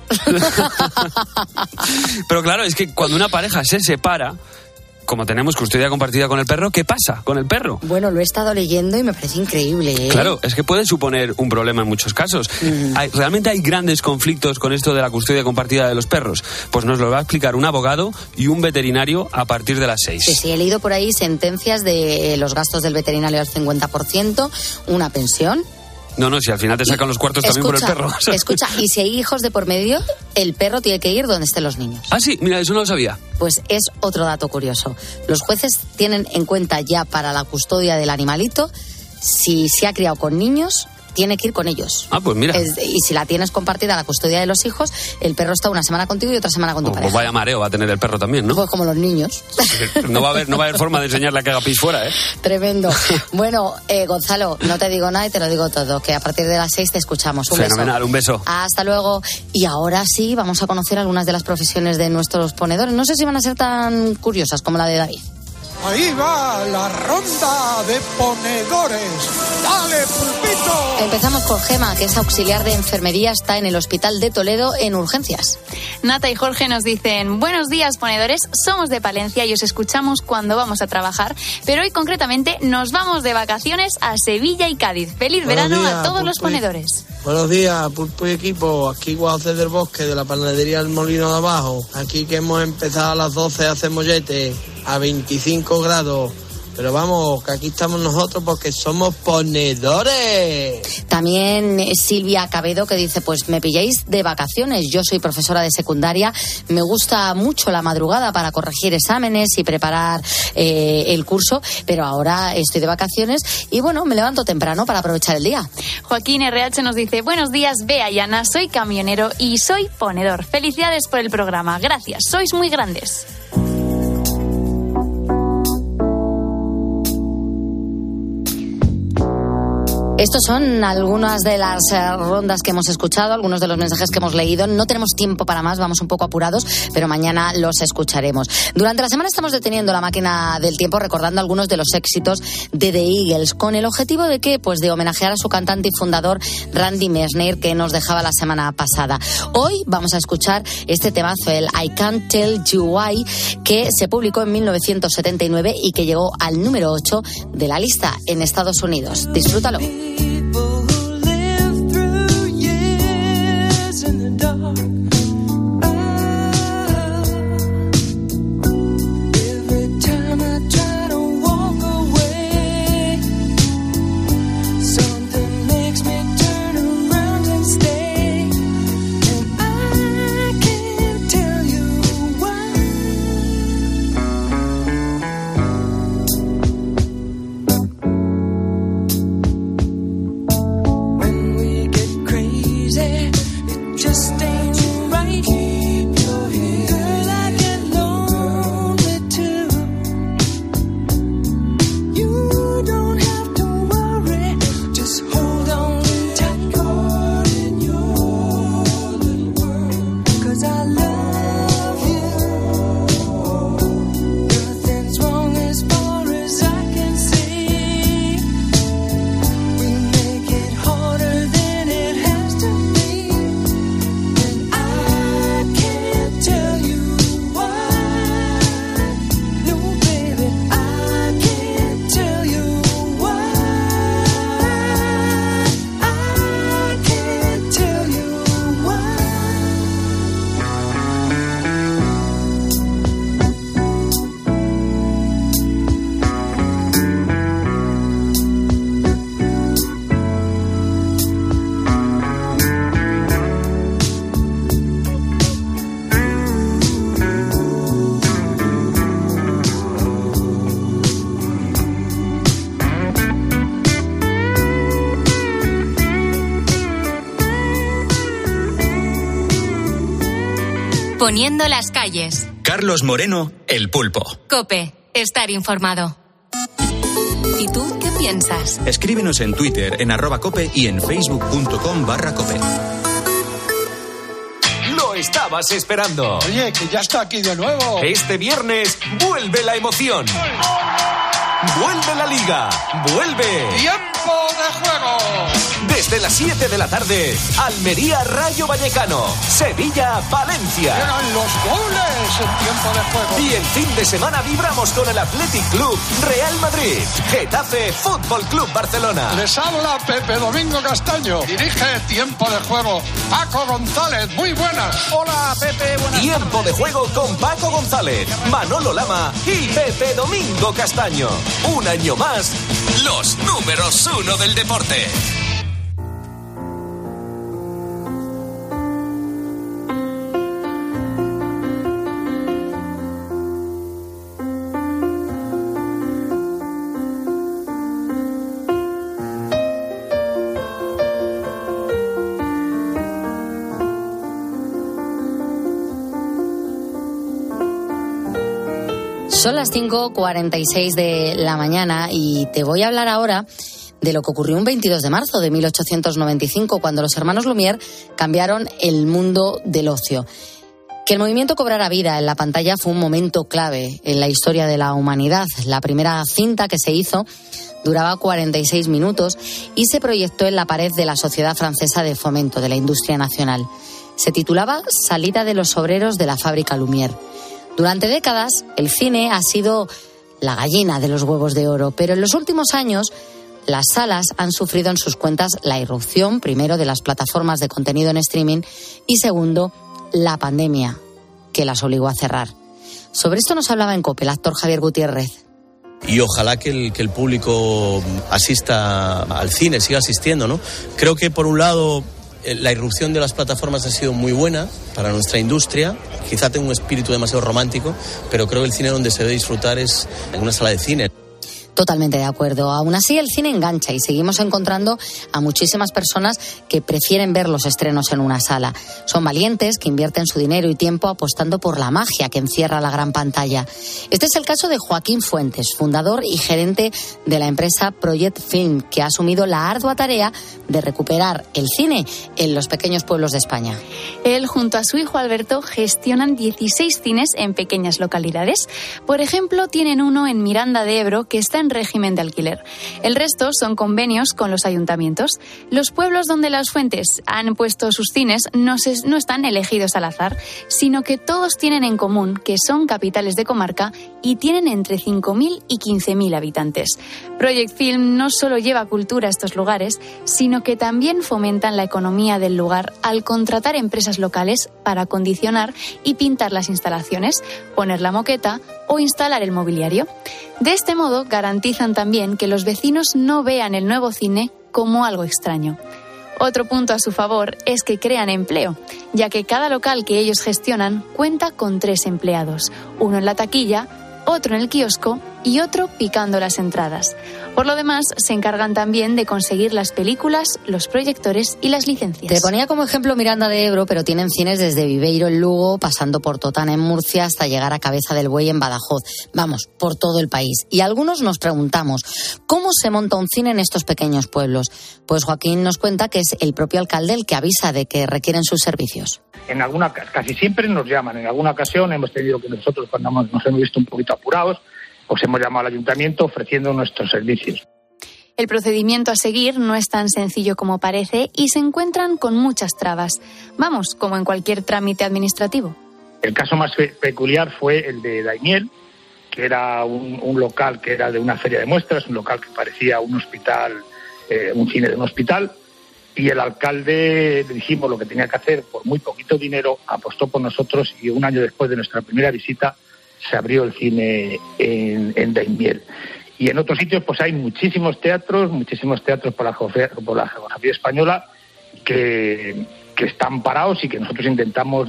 Pero claro, es que cuando una pareja se separa, como tenemos custodia compartida con el perro, ¿qué pasa con el perro? Bueno, lo he estado leyendo y me parece increíble, ¿eh? Claro, es que puede suponer un problema en muchos casos. ¿Realmente hay grandes conflictos con esto de la custodia compartida de los perros? Pues nos lo va a explicar un abogado y un veterinario a partir de las 6. Sí, he leído por ahí sentencias de los gastos del veterinario al 50%, una pensión. No, si al final te sacan los cuartos también por el perro. Escucha, y si hay hijos de por medio, el perro tiene que ir donde estén los niños. Ah, sí, mira, eso no lo sabía. Pues es otro dato curioso. Los jueces tienen en cuenta ya para la custodia del animalito, si se ha criado con niños, tiene que ir con ellos. Ah, pues mira. Y si la tienes compartida la custodia de los hijos, el perro está una semana contigo y otra semana con tu pareja. Pues vaya mareo va a tener el perro también, ¿no? Pues como los niños. No va a haber forma de enseñarle a que haga pis fuera, ¿eh? Tremendo. Bueno, Gonzalo, no te digo nada y te lo digo todo, que a partir de las 6 te escuchamos. Fenomenal, un beso. Hasta luego. Y ahora sí, vamos a conocer algunas de las profesiones de nuestros ponedores. No sé si van a ser tan curiosas como la de David. Ahí va la ronda de ponedores. ¡Dale, pulpito! Empezamos con Gema, que es auxiliar de enfermería, está en el Hospital de Toledo en urgencias. Nata y Jorge nos dicen: buenos días, ponedores, somos de Palencia y os escuchamos cuando vamos a trabajar, pero hoy concretamente nos vamos de vacaciones a Sevilla y Cádiz. ¡Feliz verano a todos los ponedores! Buenos días, Pulpo y equipo. Aquí Guajoces del Bosque, de la panadería del Molino de Abajo. Aquí que hemos empezado a las 12 a hacer mollete a 25 grados. Pero vamos, que aquí estamos nosotros porque somos ponedores. También Silvia Cabedo, que dice: pues me pilláis de vacaciones. Yo soy profesora de secundaria. Me gusta mucho la madrugada para corregir exámenes y preparar el curso, pero ahora estoy de vacaciones y bueno, me levanto temprano para aprovechar el día. Joaquín RH nos dice: buenos días, Bea y Ana, soy camionero y soy ponedor. Felicidades por el programa. Gracias, sois muy grandes. Estos son algunas de las rondas que hemos escuchado, algunos de los mensajes que hemos leído. No tenemos tiempo para más, vamos un poco apurados, pero mañana los escucharemos. Durante la semana estamos deteniendo la máquina del tiempo, recordando algunos de los éxitos de The Eagles, con el objetivo de ¿qué? Pues de homenajear a su cantante y fundador Randy Meisner, que nos dejaba la semana pasada. Hoy vamos a escuchar este temazo, el I Can't Tell You Why, que se publicó en 1979 y que llegó al número 8 de la lista en Estados Unidos. Disfrútalo. poniendo las calles. Carlos Moreno, El Pulpo. COPE, estar informado. ¿Y tú qué piensas? Escríbenos en Twitter, en @cope y en facebook.com/cope. Lo estabas esperando. Oye, que ya está aquí de nuevo. Este viernes vuelve la emoción. Vuelve la Liga. Vuelve. ¡Tiempo de juego! Desde las 7 de la tarde, Almería Rayo Vallecano, Sevilla Valencia. Llegan los goles en tiempo de juego. Y el fin de semana vibramos con el Athletic Club Real Madrid, Getafe Fútbol Club Barcelona. Les habla Pepe Domingo Castaño. Dirige Tiempo de Juego Paco González. Muy buenas. Hola, Pepe. Buenas Tiempo tardes. de juego con Paco González, Manolo Lama y Pepe Domingo Castaño. Un año más, los números 1 del deporte. Son las 5:46 de la mañana y te voy a hablar ahora de lo que ocurrió un 22 de marzo de 1895, cuando los hermanos Lumière cambiaron el mundo del ocio. Que el movimiento cobrara vida en la pantalla fue un momento clave en la historia de la humanidad. La primera cinta que se hizo duraba 46 minutos y se proyectó en la pared de la Sociedad Francesa de Fomento de la Industria Nacional. Se titulaba Salida de los obreros de la fábrica Lumière. Durante décadas, el cine ha sido la gallina de los huevos de oro, pero en los últimos años las salas han sufrido en sus cuentas la irrupción, primero, de las plataformas de contenido en streaming y, segundo, la pandemia, que las obligó a cerrar. Sobre esto nos hablaba en COPE el actor Javier Gutiérrez. Y ojalá que el público asista al cine, siga asistiendo, ¿no? Creo que, por un lado, la irrupción de las plataformas ha sido muy buena para nuestra industria. Quizá tenga un espíritu demasiado romántico, pero creo que el cine donde se debe disfrutar es en una sala de cine. Totalmente de acuerdo. Aún así, el cine engancha y seguimos encontrando a muchísimas personas que prefieren ver los estrenos en una sala. Son valientes que invierten su dinero y tiempo apostando por la magia que encierra la gran pantalla. Este es el caso de Joaquín Fuentes, fundador y gerente de la empresa Project Film, que ha asumido la ardua tarea de recuperar el cine en los pequeños pueblos de España. Él, junto a su hijo Alberto, gestionan 16 cines en pequeñas localidades. Por ejemplo, tienen uno en Miranda de Ebro que está en régimen de alquiler. El resto son convenios con los ayuntamientos. Los pueblos donde las Fuentes han puesto sus cines no están elegidos al azar, sino que todos tienen en común que son capitales de comarca y tienen entre 5.000 y 15.000 habitantes. Project Film no solo lleva cultura a estos lugares, sino que también fomentan la economía del lugar al contratar empresas locales para acondicionar y pintar las instalaciones, poner la moqueta o instalar el mobiliario. De este modo garantizan también que los vecinos no vean el nuevo cine como algo extraño. Otro punto a su favor es que crean empleo, ya que cada local que ellos gestionan cuenta con 3 empleados, uno en la taquilla, otro en el kiosco y otro picando las entradas. Por lo demás, se encargan también de conseguir las películas, los proyectores y las licencias. Te ponía como ejemplo Miranda de Ebro, pero tienen cines desde Viveiro en Lugo, pasando por Totana en Murcia, hasta llegar a Cabeza del Buey en Badajoz. Vamos, por todo el país. Y algunos nos preguntamos, ¿cómo se monta un cine en estos pequeños pueblos? Pues Joaquín nos cuenta que es el propio alcalde el que avisa de que requieren sus servicios. Casi siempre nos llaman. En alguna ocasión hemos tenido que nosotros, cuando nos hemos visto un poquito apurados, pues hemos llamado al ayuntamiento ofreciendo nuestros servicios. El procedimiento a seguir no es tan sencillo como parece y se encuentran con muchas trabas. Vamos, como en cualquier trámite administrativo. El caso más peculiar fue el de Daimiel, que era un local que era de una feria de muestras, un local que parecía un hospital, un cine de un hospital, y el alcalde le dijimos lo que tenía que hacer por muy poquito dinero, apostó por nosotros y un año después de nuestra primera visita se abrió el cine en Daimiel. Y en otros sitios pues hay muchísimos teatros por la geografía española que están parados y que nosotros intentamos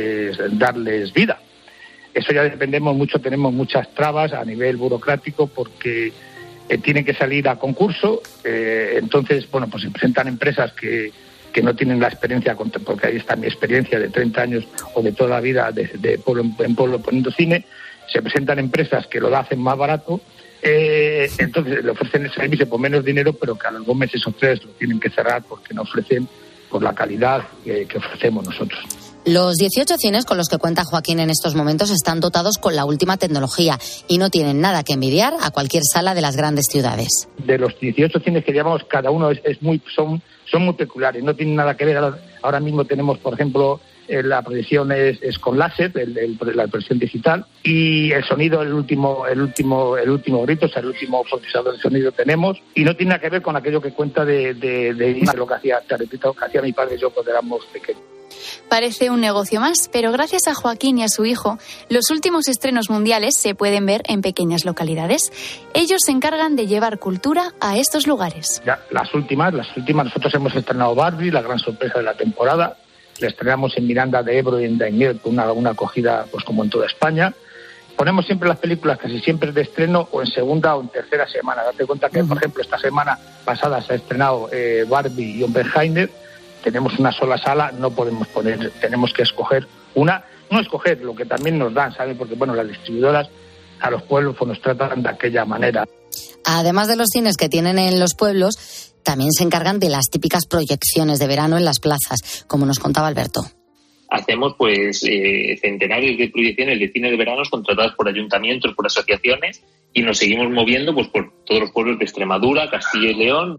darles vida. Eso ya dependemos mucho, tenemos muchas trabas a nivel burocrático porque tienen que salir a concurso, entonces, bueno, pues se presentan empresas que que no tienen la experiencia, porque ahí está mi experiencia de 30 años o de toda la vida de pueblo en pueblo poniendo cine, se presentan empresas que lo hacen más barato, entonces le ofrecen el servicio por menos dinero, pero que a los 2 meses o 3 lo tienen que cerrar porque no ofrecen por la calidad que ofrecemos nosotros. Los 18 cines con los que cuenta Joaquín en estos momentos están dotados con la última tecnología y no tienen nada que envidiar a cualquier sala de las grandes ciudades. De los 18 cines que llevamos, cada uno son muy peculiares, no tienen nada que ver. Ahora mismo tenemos, por ejemplo, la proyección es con láser, la proyección digital, y el sonido, el último grito, o sea, el último procesador de sonido tenemos, y no tiene nada que ver con aquello que cuenta de lo que hacía, te repito, que hacía mi padre y yo cuando éramos pequeños. Parece un negocio más, pero gracias a Joaquín y a su hijo, los últimos estrenos mundiales se pueden ver en pequeñas localidades. Ellos se encargan de llevar cultura a estos lugares. Ya, las últimas, nosotros hemos estrenado Barbie, la gran sorpresa de la temporada. La estrenamos en Miranda de Ebro y en Daimiel con una acogida pues como en toda España. Ponemos siempre las películas casi siempre de estreno o en segunda o en tercera semana. Date cuenta que, por ejemplo, esta semana pasada se ha estrenado Barbie y Oppenheimer. Tenemos una sola sala, no podemos poner, tenemos que escoger una, no escoger lo que también nos dan, ¿sabes? Porque, bueno, las distribuidoras a los pueblos pues, nos tratan de aquella manera. Además de los cines que tienen en los pueblos, también se encargan de las típicas proyecciones de verano en las plazas, como nos contaba Alberto. Hacemos pues centenares de proyecciones de cine de veranos contratadas por ayuntamientos, por asociaciones, y nos seguimos moviendo pues por todos los pueblos de Extremadura, Castilla y León.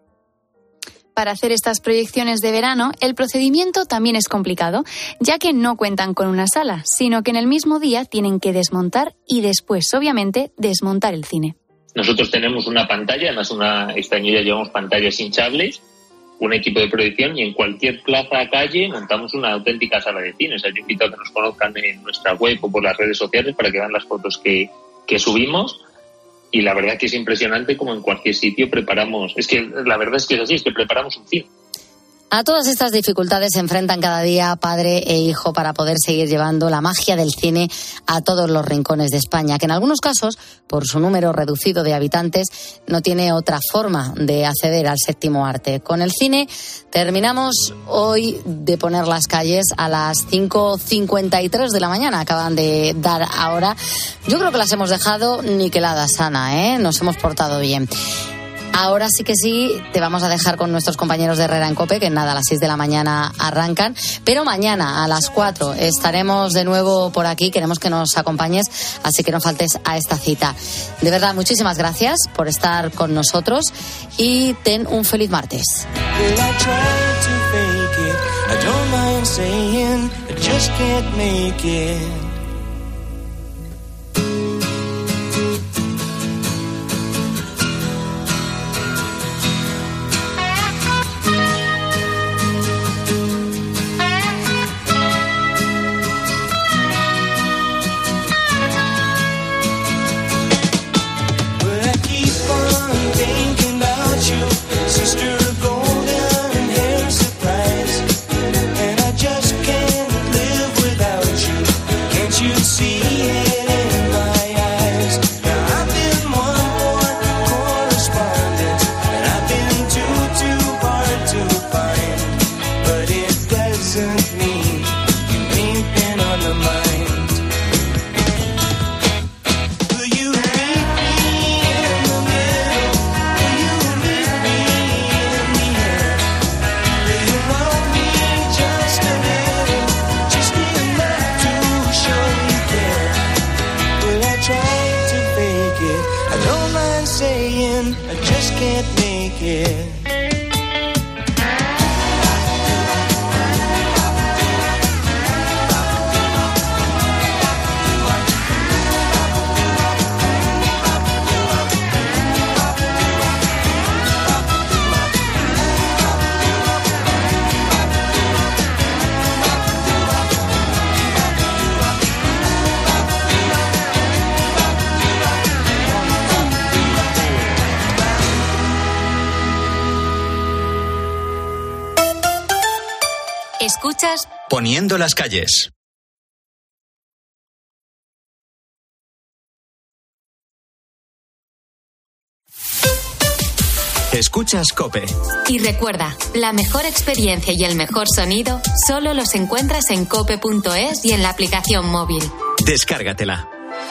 Para hacer estas proyecciones de verano, el procedimiento también es complicado, ya que no cuentan con una sala, sino que en el mismo día tienen que desmontar y después, obviamente, desmontar el cine. Nosotros tenemos una pantalla, además este año ya llevamos pantallas hinchables, un equipo de proyección, y en cualquier plaza o calle montamos una auténtica sala de cine. O sea, yo invito a que nos conozcan en nuestra web o por las redes sociales para que vean las fotos que subimos. Y la verdad que es impresionante como en cualquier sitio preparamos. Es que la verdad es que es así, es que preparamos un cine. A todas estas dificultades se enfrentan cada día padre e hijo para poder seguir llevando la magia del cine a todos los rincones de España, que en algunos casos, por su número reducido de habitantes, no tiene otra forma de acceder al séptimo arte. Con el cine terminamos hoy de poner las calles a las 5:53 de la mañana. Acaban de dar ahora. Yo creo que las hemos dejado niqueladas, Ana, ¿eh? Nos hemos portado bien. Ahora sí que sí, te vamos a dejar con nuestros compañeros de Herrera en COPE, que nada, a las 6 de la mañana arrancan. Pero mañana a las 4 estaremos de nuevo por aquí. Queremos que nos acompañes, así que no faltes a esta cita. De verdad, muchísimas gracias por estar con nosotros y ten un feliz martes. Escuchas Poniendo las calles. Escuchas COPE. Y recuerda, la mejor experiencia y el mejor sonido solo los encuentras en cope.es y en la aplicación móvil. Descárgatela.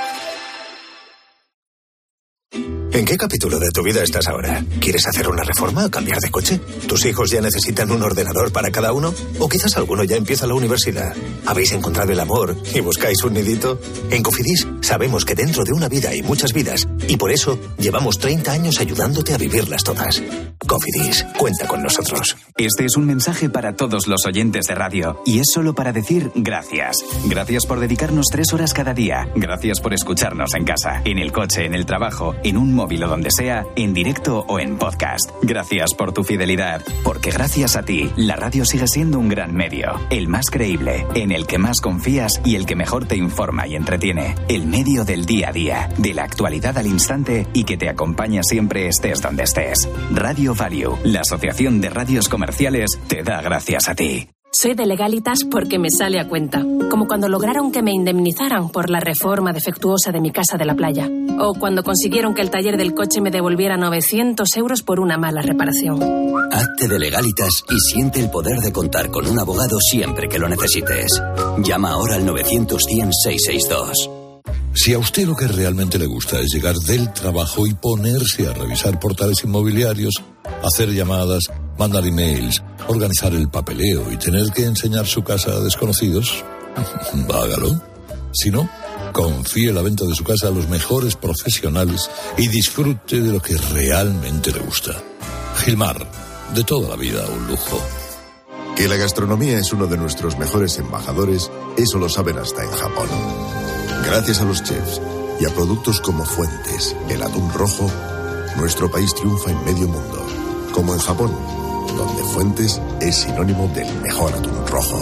¿En qué capítulo de tu vida estás ahora? ¿Quieres hacer una reforma o cambiar de coche? ¿Tus hijos ya necesitan un ordenador para cada uno? ¿O quizás alguno ya empieza la universidad? ¿Habéis encontrado el amor y buscáis un nidito? En Cofidis sabemos que dentro de una vida hay muchas vidas y por eso llevamos 30 años ayudándote a vivirlas todas. Cofidis, cuenta con nosotros. Este es un mensaje para todos los oyentes de radio y es solo para decir gracias. Gracias por dedicarnos 3 horas cada día. Gracias por escucharnos en casa, en el coche, en el trabajo, en un móvil o donde sea, en directo o en podcast. Gracias por tu fidelidad, porque gracias a ti, la radio sigue siendo un gran medio, el más creíble, en el que más confías y el que mejor te informa y entretiene. El medio del día a día, de la actualidad al instante y que te acompaña siempre estés donde estés. Radio Value, la Asociación de Radios Comerciales, te da gracias a ti. Soy de Legalitas porque me sale a cuenta. Como cuando lograron que me indemnizaran por la reforma defectuosa de mi casa de la playa. O cuando consiguieron que el taller del coche me devolviera 900 euros por una mala reparación. Hazte de Legalitas y siente el poder de contar con un abogado siempre que lo necesites. Llama ahora al 900-100-662. Si a usted lo que realmente le gusta es llegar del trabajo y ponerse a revisar portales inmobiliarios, hacer llamadas, mandar emails, organizar el papeleo y tener que enseñar su casa a desconocidos, hágalo. Si no, confíe la venta de su casa a los mejores profesionales y disfrute de lo que realmente le gusta. Gilmar, de toda la vida un lujo. Que la gastronomía es uno de nuestros mejores embajadores, eso lo saben hasta en Japón. Gracias a los chefs y a productos como Fuentes, el atún rojo, nuestro país triunfa en medio mundo, como en Japón, donde Fuentes es sinónimo del mejor atún rojo.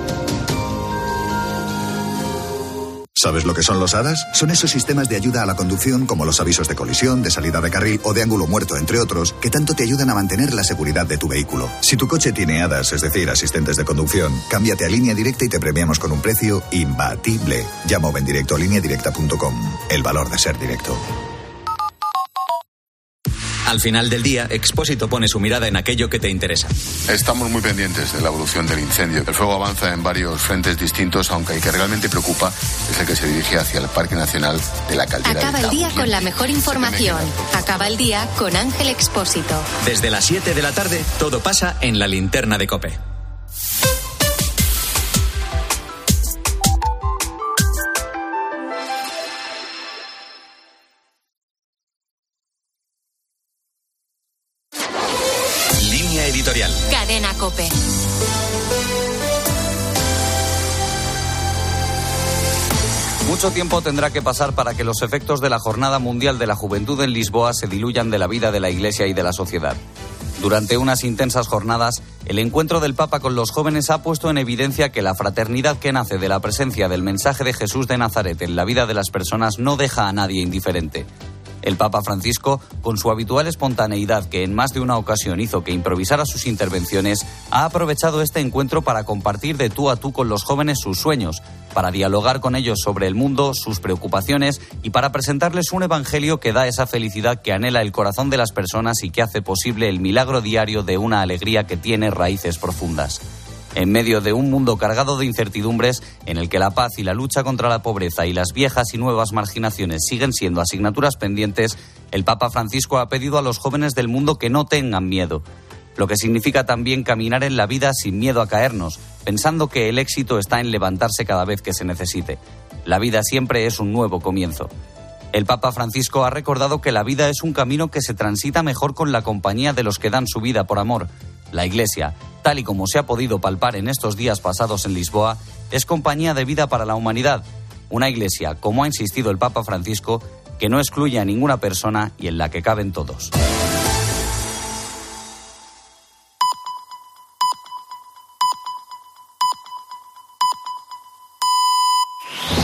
¿Sabes lo que son los ADAS? Son esos sistemas de ayuda a la conducción como los avisos de colisión, de salida de carril o de ángulo muerto, entre otros, que tanto te ayudan a mantener la seguridad de tu vehículo. Si tu coche tiene ADAS, es decir, asistentes de conducción, cámbiate a Línea Directa y te premiamos con un precio imbatible. Llama o ven directo a lineadirecta.com. El valor de ser directo. Al final del día, Expósito pone su mirada en aquello que te interesa. Estamos muy pendientes de la evolución del incendio. El fuego avanza en varios frentes distintos, aunque el que realmente preocupa es el que se dirige hacia el Parque Nacional de la Caldera. Acaba el día con la mejor información. Acaba el día con Ángel Expósito. Desde las 7 de la tarde, todo pasa en la linterna de COPE. Editorial. Cadena COPE. Mucho tiempo tendrá que pasar para que los efectos de la Jornada Mundial de la Juventud en Lisboa se diluyan de la vida de la Iglesia y de la sociedad. Durante unas intensas jornadas, el encuentro del Papa con los jóvenes ha puesto en evidencia que la fraternidad que nace de la presencia del mensaje de Jesús de Nazaret en la vida de las personas no deja a nadie indiferente. El Papa Francisco, con su habitual espontaneidad que en más de una ocasión hizo que improvisara sus intervenciones, ha aprovechado este encuentro para compartir de tú a tú con los jóvenes sus sueños, para dialogar con ellos sobre el mundo, sus preocupaciones y para presentarles un evangelio que da esa felicidad que anhela el corazón de las personas y que hace posible el milagro diario de una alegría que tiene raíces profundas. En medio de un mundo cargado de incertidumbres, en el que la paz y la lucha contra la pobreza y las viejas y nuevas marginaciones siguen siendo asignaturas pendientes, el Papa Francisco ha pedido a los jóvenes del mundo que no tengan miedo, lo que significa también caminar en la vida sin miedo a caernos, pensando que el éxito está en levantarse cada vez que se necesite. La vida siempre es un nuevo comienzo. El Papa Francisco ha recordado que la vida es un camino que se transita mejor con la compañía de los que dan su vida por amor. La Iglesia, tal y como se ha podido palpar en estos días pasados en Lisboa, es compañía de vida para la humanidad. Una Iglesia, como ha insistido el Papa Francisco, que no excluye a ninguna persona y en la que caben todos.